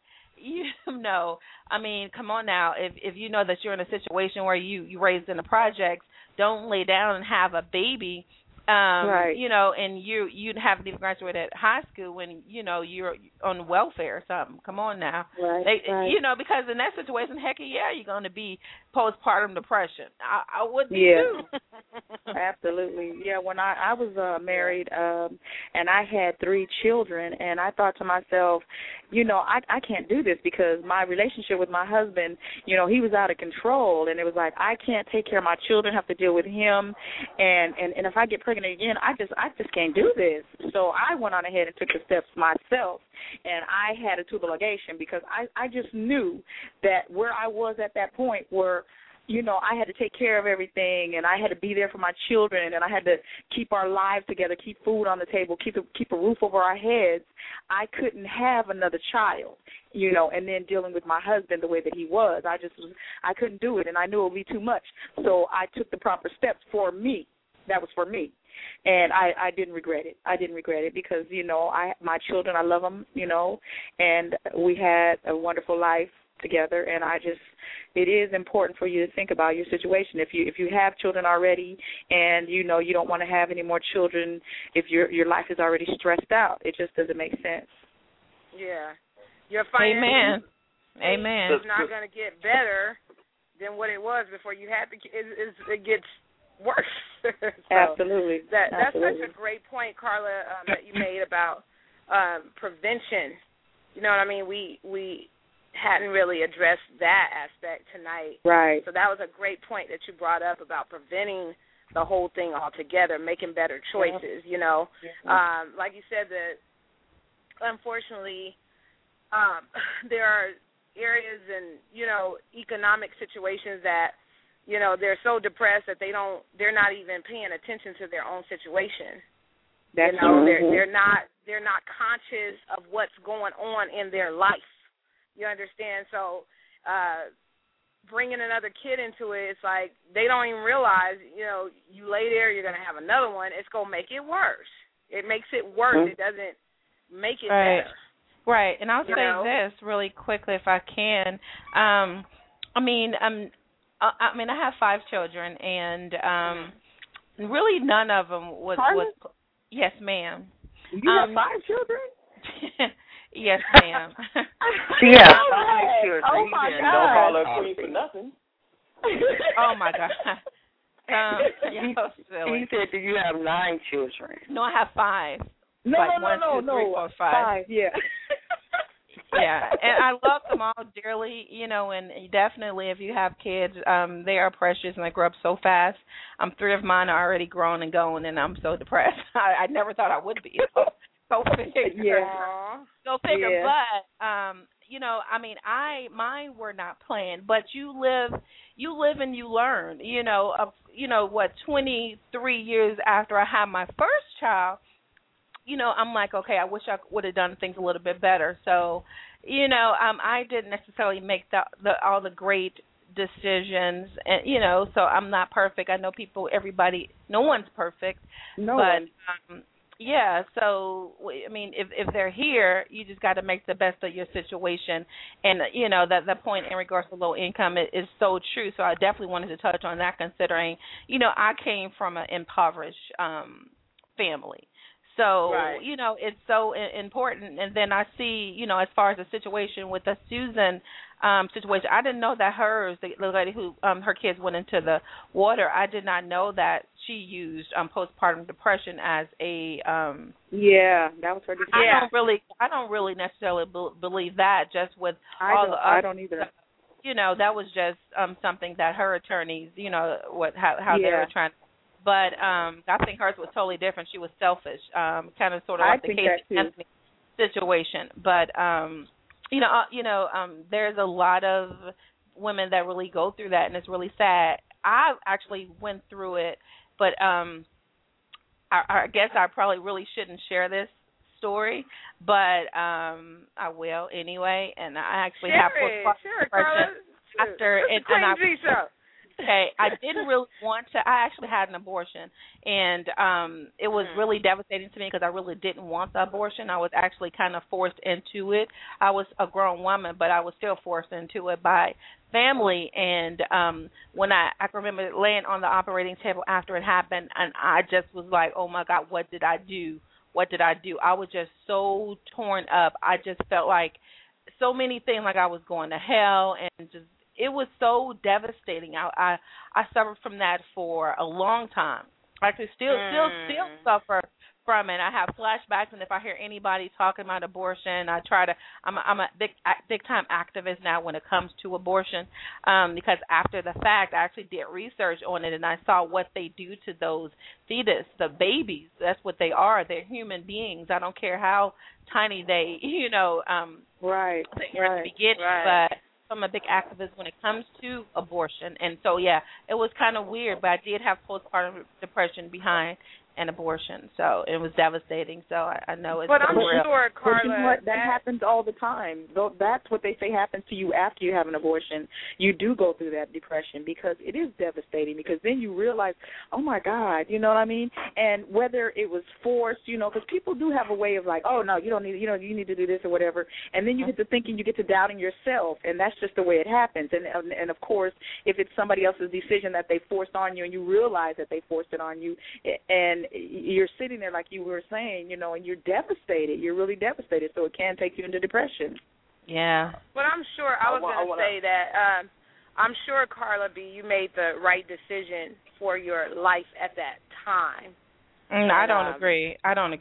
come on now. If you know that you're in a situation where you raised in the projects, don't lay down and have a baby Right. You know, and you haven't even graduated high school when, you know, you're on welfare or something. Come on now. Right. You know, because in that situation, heck yeah, you're going to be postpartum depression. I would be too. Absolutely. Yeah, when I was married and I had 3 children, and I thought to myself, you know, I can't do this because my relationship with my husband, you know, he was out of control, and it was like I can't take care of my children, have to deal with him, and if I get pregnant again, I just can't do this. So I went on ahead and took the steps myself, and I had a tubal ligation because I just knew that where I was at that point where, you know, I had to take care of everything, and I had to be there for my children, and I had to keep our lives together, keep food on the table, keep a roof over our heads. I couldn't have another child, you know, and then dealing with my husband the way that he was. I couldn't do it, and I knew it would be too much. So I took the proper steps for me. That was for me. And I didn't regret it. I didn't regret it because, you know, my children, I love them, you know, and we had a wonderful life together, and it is important for you to think about your situation. If you have children already and, you know, you don't want to have any more children, if your life is already stressed out, it just doesn't make sense. Yeah. Your finances Amen. It's not going to get better than what it was before you had the kids. It gets worse. So Absolutely. That's such a great point, Carla, that you made about prevention. You know what I mean? We hadn't really addressed that aspect tonight. Right. So that was a great point that you brought up about preventing the whole thing altogether, making better choices, you know. Like you said, that unfortunately there are areas and, you know, economic situations that, you know, they're so depressed that they're not even paying attention to their own situation. That's you know, they're not conscious of what's going on in their life. You understand? So bringing another kid into it, it's like they don't even realize, you know, you lay there, you're going to have another one. It's going to make it worse. It makes it worse. It doesn't make it better. Right. And I'll say this really quickly if I can. I mean, I have 5 children, and really none of them was yes, ma'am. You have 5 children? Yes, ma'am. She has 5 children. Oh, my God. Don't call her queen for nothing. Oh, my God. He said that you have 9 children. No, I have 5. No, like no. 1, 2, 3, 4, 5. 5, yeah. Yeah, and I love them all dearly, you know, and definitely if you have kids, they are precious and they grow up so fast. 3 of mine are already grown and going, and I'm so depressed. I never thought I would be. So figure. Yeah. Go figure. Yeah. But, you know, I mean, mine were not planned, but you live and you learn, you know, 23 years after I had my first child, you know, I'm like, okay, I wish I would have done things a little bit better. So, you know, I didn't necessarily make all the great decisions, and you know, so I'm not perfect. I know no one's perfect. No one. But yeah, so I mean, if they're here, you just got to make the best of your situation, and you know that the point in regards to low income is so true. So I definitely wanted to touch on that, considering, you know, I came from an impoverished family. So, you know, it's so important. And then I see, you know, as far as the situation with the Susan situation, I didn't know that the lady who her kids went into the water, I did not know that she used postpartum depression as a yeah, that was her decision. I don't really necessarily believe that, just with I don't either. You know, that was just something that her attorneys, you know, how they were trying to. But I think hers was totally different. She was selfish, kind of sort of like the Casey Anthony situation. But there's a lot of women that really go through that, and it's really sad. I actually went through it, but I guess I probably really shouldn't share this story, but I will anyway. And I actually have postpartum depression after it, and I. Okay, I didn't really want to. I actually had an abortion, and it was really devastating to me because I really didn't want the abortion. I was actually kind of forced into it. I was a grown woman, but I was still forced into it by family. And when I can remember laying on the operating table after it happened, and I just was like, oh, my God, what did I do? What did I do? I was just so torn up. I just felt like so many things, like I was going to hell, and just it was so devastating. I suffered from that for a long time. I could still suffer from it. I have flashbacks, and if I hear anybody talking about abortion, I try to. I'm a big time activist now when it comes to abortion, because after the fact, I actually did research on it, and I saw what they do to those fetus, the babies. That's what they are. They're human beings. I don't care how tiny they, right, they are at the beginning, but I'm a big activist when it comes to abortion. And so, yeah, it was kind of weird, but I did have postpartum depression behind an abortion, so it was devastating. So I know it's. But I'm real. sure, Carla, you know that happens all the time. That's what they say happens to you after you have an abortion. You do go through that depression because it is devastating. Because then you realize, oh my God, you know what I mean? And whether it was forced, because people do have a way of like, oh no, you don't need, you need to do this or whatever. And then you get to thinking, you get to doubting yourself, and that's just the way it happens. And of course, if it's somebody else's decision that they forced on you, and you realize that they forced it on you, and you're sitting there like you were saying, and you're devastated. You're really devastated, so it can take you into depression. Yeah. But I'm sure, I was going to say that, I'm sure, Carla B., you made the right decision for your life at that time. I don't agree.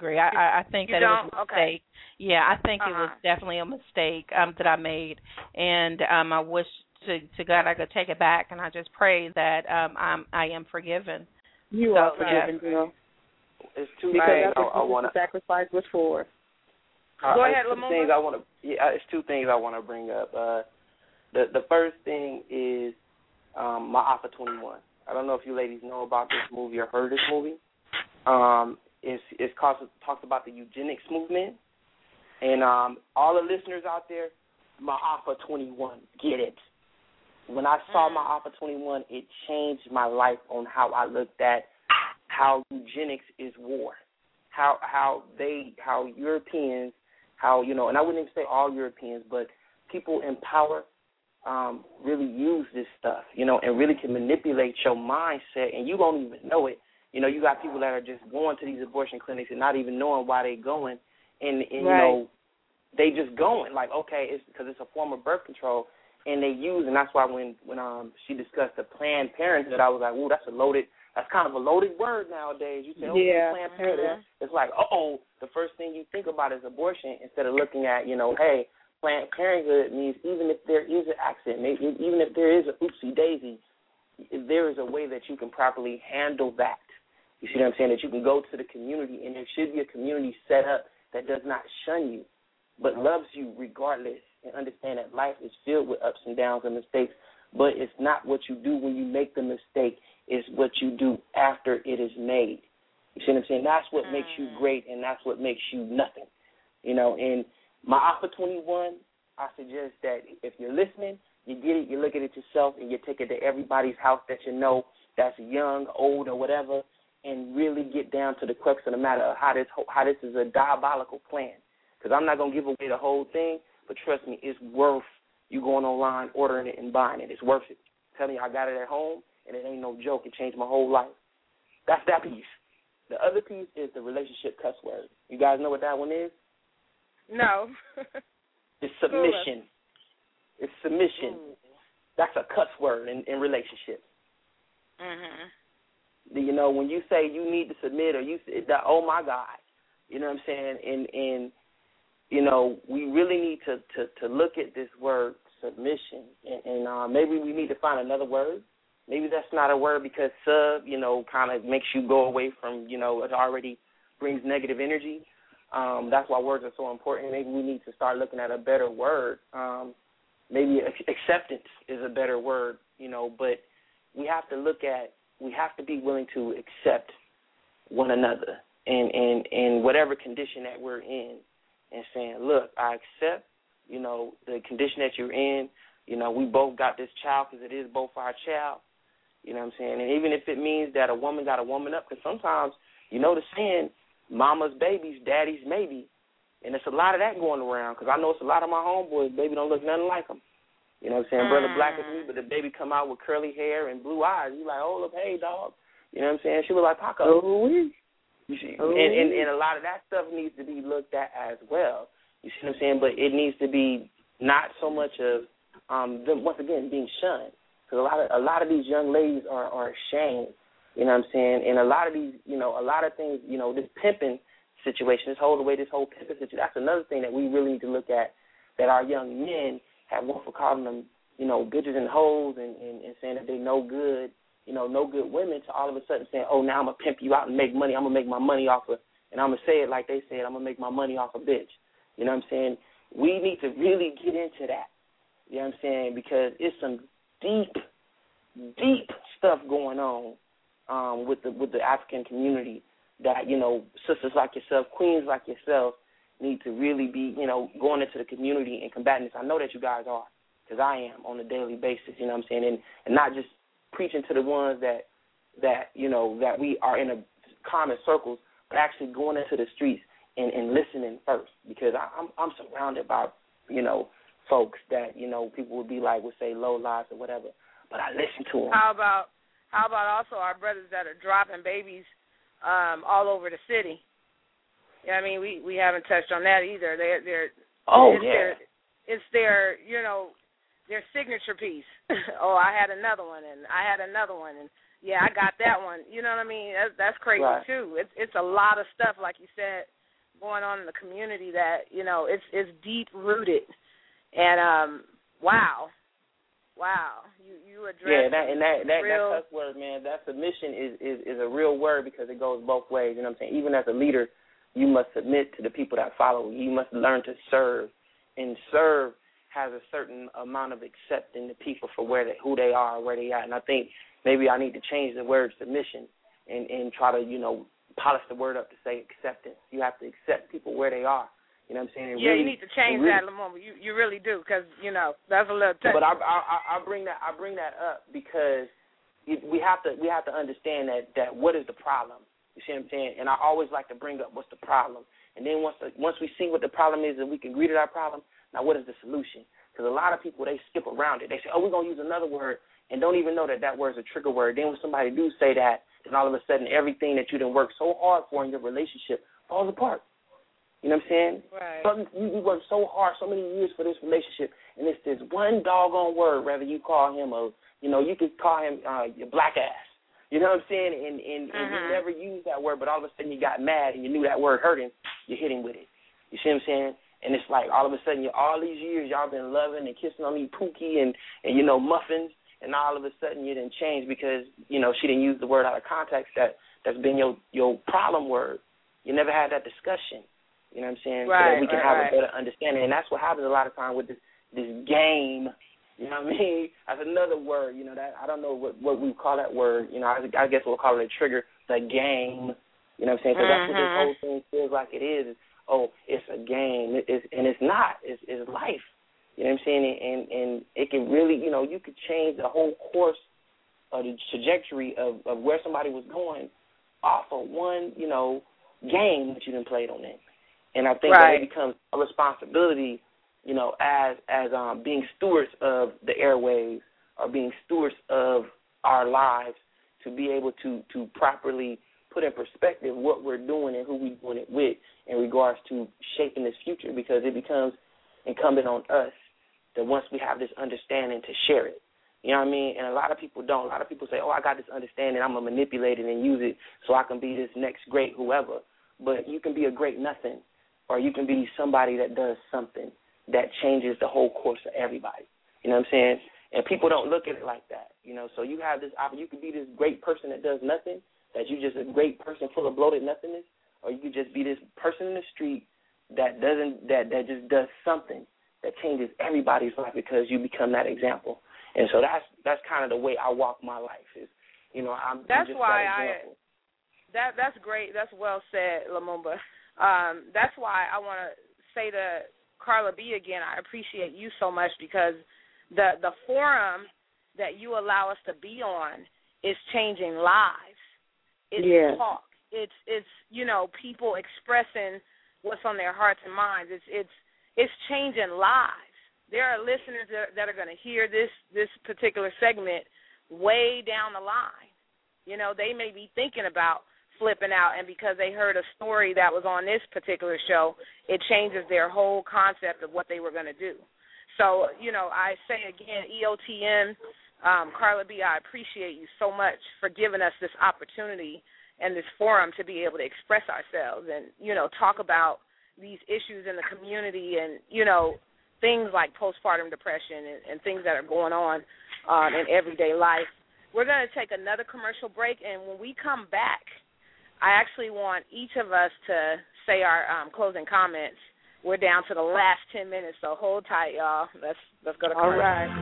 I think that it was a mistake. Yeah, I think it was definitely a mistake that I made, and I wish to God I could take it back, and I just pray that I am forgiven. You are forgiven, girl. It's two things I want to. Sacrifice was for. Go ahead, Lamont. It's two things I want to bring up. The first thing is Ma'afa 21. I don't know if you ladies know about this movie or heard this movie. It's talks about the eugenics movement, and all the listeners out there, Ma'afa 21, get it. When I saw Ma'afa 21, it changed my life on how I looked at how eugenics is war, how Europeans, and I wouldn't even say all Europeans, but people in power really use this stuff, and really can manipulate your mindset, and you don't even know it. You got people that are just going to these abortion clinics and not even knowing why they're going, and they just going like, okay, it's because it's a form of birth control, and they use, and that's why when she discussed the Planned Parenthood, I was like, ooh, that's kind of a loaded word nowadays. You say, Planned Parenthood. It's like, the first thing you think about is abortion instead of looking at, hey, Planned Parenthood means even if there is an accident, maybe even if there is a oopsie daisy, there is a way that you can properly handle that. You see what I'm saying? That you can go to the community, and there should be a community set up that does not shun you, but loves you regardless, and understand that life is filled with ups and downs and mistakes, but it's not what you do when you make the mistake. It's what you do after it is made. You see what I'm saying? That's what makes you great, and that's what makes you nothing. And Ma'afa 21, I suggest that if you're listening, you get it, you look at it yourself, and you take it to everybody's house that you know that's young, old, or whatever, and really get down to the crux of the matter of how this is a diabolical plan. Because I'm not going to give away the whole thing, but trust me, it's worth you going online, ordering it, and buying it. It's worth it. I'm telling you, I got it at home, and it ain't no joke. It changed my whole life. That's that piece. The other piece is the relationship cuss word. You guys know what that one is? No. It's submission. It's submission. That's a cuss word in relationships. Mm-hmm. When you say you need to submit, or you say, oh my God, you know what I'm saying? And we really need to look at this word submission, and maybe we need to find another word. Maybe that's not a word because sub, kind of makes you go away from, it already brings negative energy. That's why words are so important. Maybe we need to start looking at a better word. Maybe acceptance is a better word, but we have to be willing to accept one another and whatever condition that we're in, and saying, look, I accept, the condition that you're in. We both got this child because it is both our child. You know what I'm saying? And even if it means that a woman got a woman up, because sometimes, you know the saying, mama's babies, daddy's maybe. And there's a lot of that going around, because I know it's a lot of my homeboys, baby don't look nothing like them. You know what I'm saying? Brother black as me, but the baby come out with curly hair and blue eyes. You like, oh, look, hey, dog. You know what I'm saying? She look like Paco. You see? And a lot of that stuff needs to be looked at as well. You see what I'm saying? But it needs to be not so much of them, once again, being shunned. Because a lot of these young ladies are ashamed. You know what I'm saying? And a lot of these, you know, a lot of things, you know, this pimping situation, this whole pimping situation, that's another thing that we really need to look at, that our young men have one for calling them, you know, bitches and hoes and saying that they no good, you know, no good women, to all of a sudden saying, oh, now I'm going to pimp you out and make money. I'm going to make my money off of, and I'm going to say it like they said, I'm going to make my money off a bitch. You know what I'm saying? We need to really get into that. You know what I'm saying? Because it's some deep stuff going on with the African community that, you know, sisters like yourself, queens like yourself, need to really be, you know, going into the community and combating this. I know that you guys are, because I am on a daily basis, you know what I'm saying, and not just preaching to the ones that you know, that we are in a common circles, but actually going into the streets and listening first, because I'm surrounded by, you know, folks that, you know, people would say low lives or whatever, but I listen to them. How about also our brothers that are dropping babies all over the city? Yeah, I mean, we haven't touched on that either. It's their, you know, their signature piece. Oh, I had another one, and yeah, I got that one. You know what I mean? That's crazy right. too. It's a lot of stuff, like you said, going on in the community that, you know, it's deep rooted. And wow, you address that tough word, man. That submission is a real word, because it goes both ways. You know what I'm saying? Even as a leader, you must submit to the people that follow you. You must learn to serve, and serve has a certain amount of accepting the people for who they are, where they are. And I think maybe I need to change the word submission and try to, you know, polish the word up to say acceptance. You have to accept people where they are. You know what I'm saying? Yeah, really, you need to change that, Lamont. You really do, because, you know, that's a little tough. But I bring that up because we have to understand that what is the problem. You see what I'm saying? And I always like to bring up what's the problem. And then once we see what the problem is and we can agree to that problem, now what is the solution? Because a lot of people, they skip around it. They say, oh, we're going to use another word, and don't even know that word is a trigger word. Then when somebody do say that, then all of a sudden everything that you done worked so hard for in your relationship falls apart. You know what I'm saying? Right. You worked so hard, so many years for this relationship, and it's this one doggone word, whether you call him you could call him your black ass. You know what I'm saying? And you never used that word, but all of a sudden you got mad and you knew that word hurt him. You hit him with it. You see what I'm saying? And it's like all of a sudden, all these years y'all been loving and kissing on me pookie and you know, muffins, and all of a sudden you didn't change because, you know, she didn't use the word out of context that's been your problem word. You never had that discussion. You know what I'm saying? Right, so that we can have a better understanding. And that's what happens a lot of times with this game. You know what I mean? That's another word, you know, that I don't know what we call that word. You know, I guess we'll call it a trigger, the game. You know what I'm saying? Because that's what this whole thing feels like it is. Oh, it's a game. And it's not. It's life. You know what I'm saying? And it can really, you know, you could change the whole course of the trajectory of where somebody was going off of one, you know, game that you done played on it. And I think that it becomes a responsibility, you know, as being stewards of the airwaves or being stewards of our lives to be able to properly put in perspective what we're doing and who we're doing it with in regards to shaping this future, because it becomes incumbent on us that once we have this understanding to share it. You know what I mean? And a lot of people don't. A lot of people say, oh, I got this understanding, I'm going to manipulate it and use it so I can be this next great whoever. But you can be a great nothing, or you can be somebody that does something that changes the whole course of everybody. You know what I'm saying? And people don't look at it like that. You know, so you have this, you could be this great person that does nothing, that you just a great person full of bloated nothingness, or you could just be this person in the street that just does something that changes everybody's life because you become that example. And so that's kind of the way I walk my life. Is, you know, that's just why that example. That's great. That's well said, Lumumba. That's why I want to say to Carla B again, I appreciate you so much, because the forum that you allow us to be on is changing lives. It's talk. It's people expressing what's on their hearts and minds. It's changing lives. There are listeners that are going to hear this particular segment way down the line. They may be thinking about flipping out, and because they heard a story that was on this particular show, it changes their whole concept of what they were going to do. So, I say again, EOTM, Carla B., I appreciate you so much for giving us this opportunity and this forum to be able to express ourselves and, talk about these issues in the community and, things like postpartum depression and things that are going on in everyday life. We're going to take another commercial break, and when we come back, I actually want each of us to say our closing comments. We're down to the last 10 minutes, so hold tight, y'all. Let's go to commercial. All right.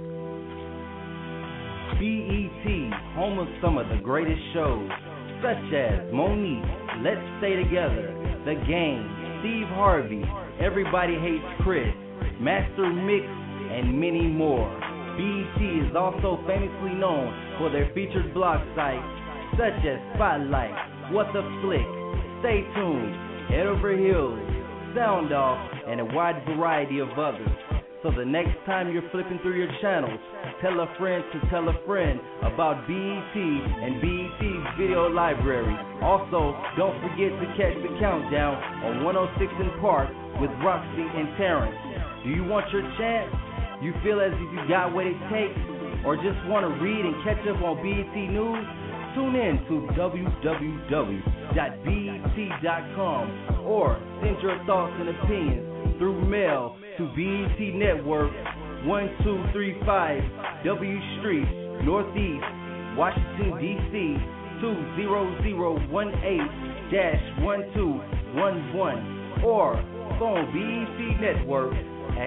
BET, home of some of the greatest shows, such as Monique, Let's Stay Together, The Game, Steve Harvey, Everybody Hates Chris, Master Mix, and many more. BET is also famously known for their featured blog sites such as Spotlight, What the Flick, Stay Tuned, Head Over Heels, Sound Off, and a wide variety of others. So the next time you're flipping through your channels, tell a friend to tell a friend about BET and BET's video library. Also, don't forget to catch the countdown on 106 in Park with Roxy and Terrence. Do you want your chance? You feel as if you got what it takes? Or just want to read and catch up on BET News? Tune in to www.bet.com or send your thoughts and opinions through mail to BET Network, 1235 W Street, Northeast, Washington, D.C., 20018-1211, or phone BET Network at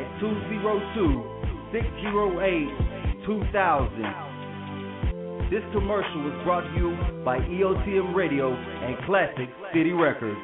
202-608-2000. This commercial was brought to you by EOTM Radio and Classic City Records.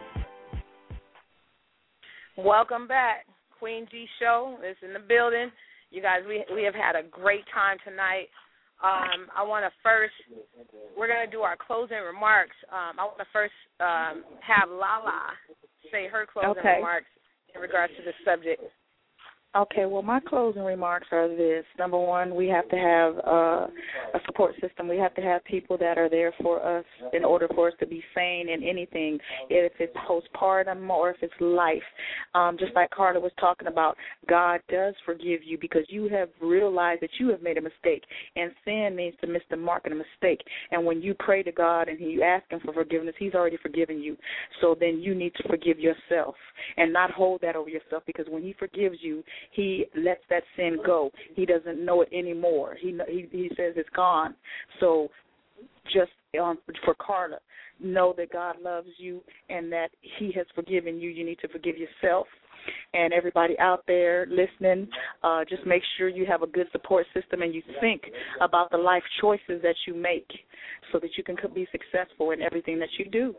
Welcome back. Queen G Show is in the building. You guys, we have had a great time tonight. I want to first, we're going to do our closing remarks. I want to first have Lala say her closing remarks in regards to this subject. Okay, well, my closing remarks are this. Number one, we have to have a support system. We have to have people that are there for us in order for us to be sane in anything, if it's postpartum or if it's life. Just like Carla was talking about, God does forgive you because you have realized that you have made a mistake, and sin means to miss the mark in a mistake. And when you pray to God and you ask Him for forgiveness, He's already forgiven you. So then you need to forgive yourself and not hold that over yourself, because when He forgives you, He lets that sin go. He doesn't know it anymore. He says it's gone. So just for Carla, know that God loves you and that He has forgiven you. You need to forgive yourself. And everybody out there listening, just make sure you have a good support system and you think about the life choices that you make so that you can be successful in everything that you do.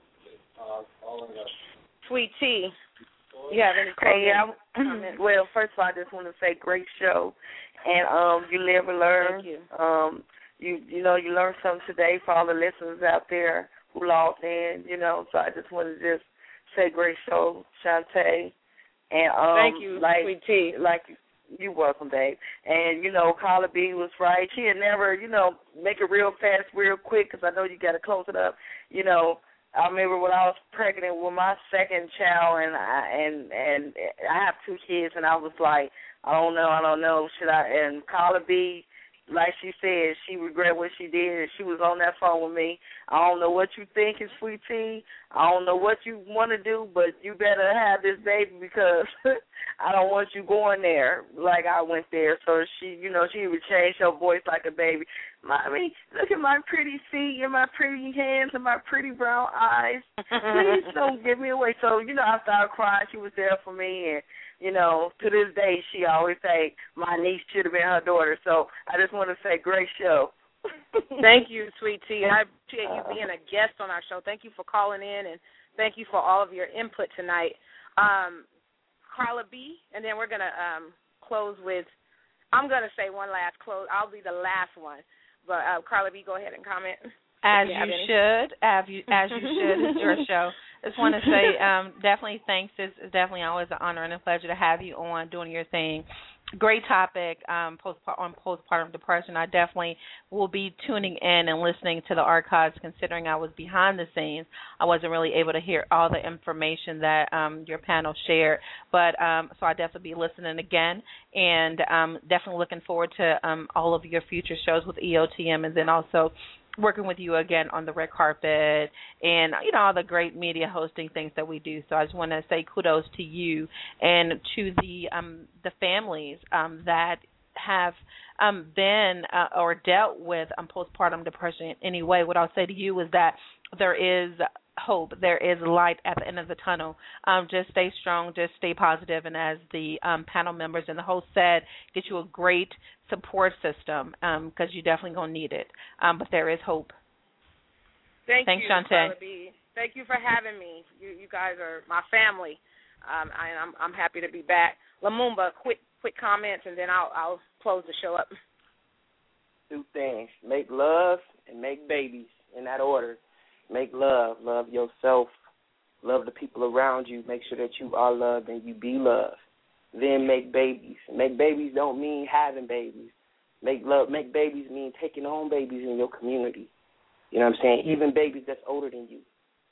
Sweet Tea. You have any comments? Well, first of all, I just want to say great show, and you live and learn. Thank you. You learned something today for all the listeners out there who logged in. So I just want to just say great show, Shantae, and thank you, Sweet Tea. You're welcome, babe. And Carla B was right. She had never, make it real fast, real quick, because I know you got to close it up. I remember when I was pregnant with my second child, and I have two kids, and I was like, I don't know, should I? And Carla B, like she said, she regret what she did, and she was on that phone with me. I don't know what you think is Sweet Tea. I don't know what you want to do, but you better have this baby because I don't want you going there like I went there. So she, she would change her voice like a baby. Mommy, look at my pretty feet and my pretty hands and my pretty brown eyes. Please don't give me away. So, I started crying. She was there for me, and to this day, she always say my niece should have been her daughter. So I just want to say, great show. Thank you, Sweet Tea. I appreciate you being a guest on our show. Thank you for calling in, and thank you for all of your input tonight. Carla B, and then we're going to close with, I'm going to say one last close. I'll be the last one. But Carla B, go ahead and comment. As you should. It's your show. I just want to say definitely thanks. It's definitely always an honor and a pleasure to have you on doing your thing. Great topic on postpartum depression. I definitely will be tuning in and listening to the archives, considering I was behind the scenes. I wasn't really able to hear all the information that your panel shared, but so I definitely be listening again, and definitely looking forward to all of your future shows with EOTM, and then also working with you again on the red carpet and, all the great media hosting things that we do. So I just want to say kudos to you and to the families that have been or dealt with postpartum depression in any way. What I'll say to you is that there is hope. There is light at the end of the tunnel. Just stay strong. Just stay positive. And as the panel members and the host said, get you a great support system because you're definitely going to need it. But there is hope. Thanks, you, Shantae. Thank you for having me. You guys are my family. I'm happy to be back. Lumumba, quick comments, and then I'll close the show up. 2 things: make love and make babies, in that order. Make love yourself, love the people around you, make sure that you are loved and you be loved. Then make babies. Make babies don't mean having babies. Make babies mean taking on babies in your community. You know what I'm saying? Even babies that's older than you.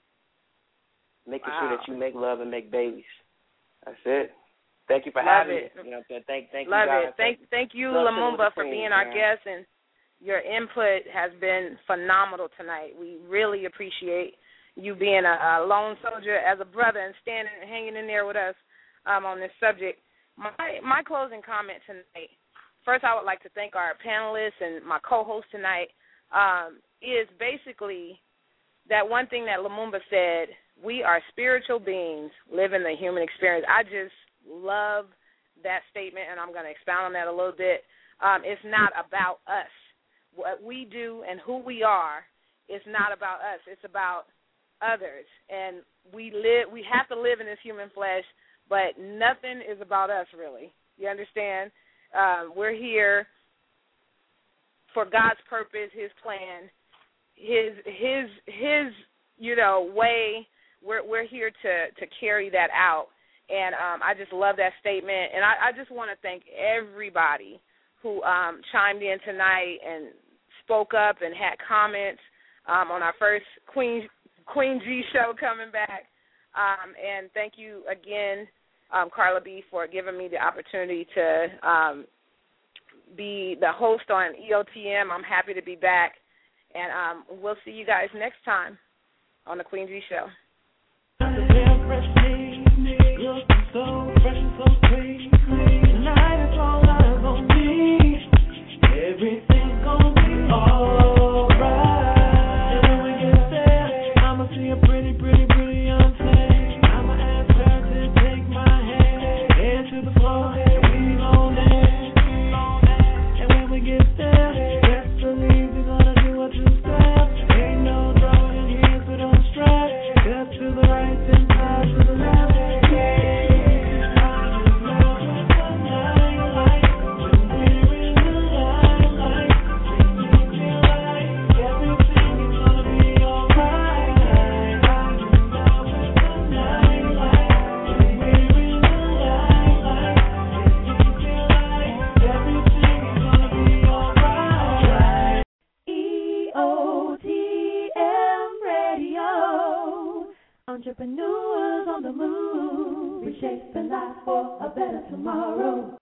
Making sure that you make love and make babies. That's it. Thank you for having me. You know what I'm saying? Thank you guys. Thank you, Lumumba, for being our guest, and your input has been phenomenal tonight. We really appreciate you being a lone soldier as a brother and standing and hanging in there with us on this subject. My closing comment tonight, first I would like to thank our panelists and my co-host tonight, is basically that one thing that Lumumba said, we are spiritual beings living the human experience. I just love that statement, and I'm going to expound on that a little bit. It's not about us. What we do and who we are is not about us. It's about others. And we have to live in this human flesh, but nothing is about us, really. You understand? We're here for God's purpose, His plan, His way. We're here to carry that out. And I just love that statement. And I just want to thank everybody who chimed in tonight and spoke up and had comments on our first Queen G show coming back. And thank you again, Carla B, for giving me the opportunity to be the host on EOTM. I'm happy to be back. And we'll see you guys next time on the Queen G show. So fresh and so clean. Tonight it's all eyes on me. Everything's gonna be alright. And when we get there, I'ma see a pretty young thing. I'ma ask her to take my hand, head to the floor, and we gon' dance. And when we get there, best believe we're gonna do a 2-step. Ain't no drawing here, so don't stress. Step to the right, then side to the left. Entrepreneurs on the move, reshaping life for a better tomorrow.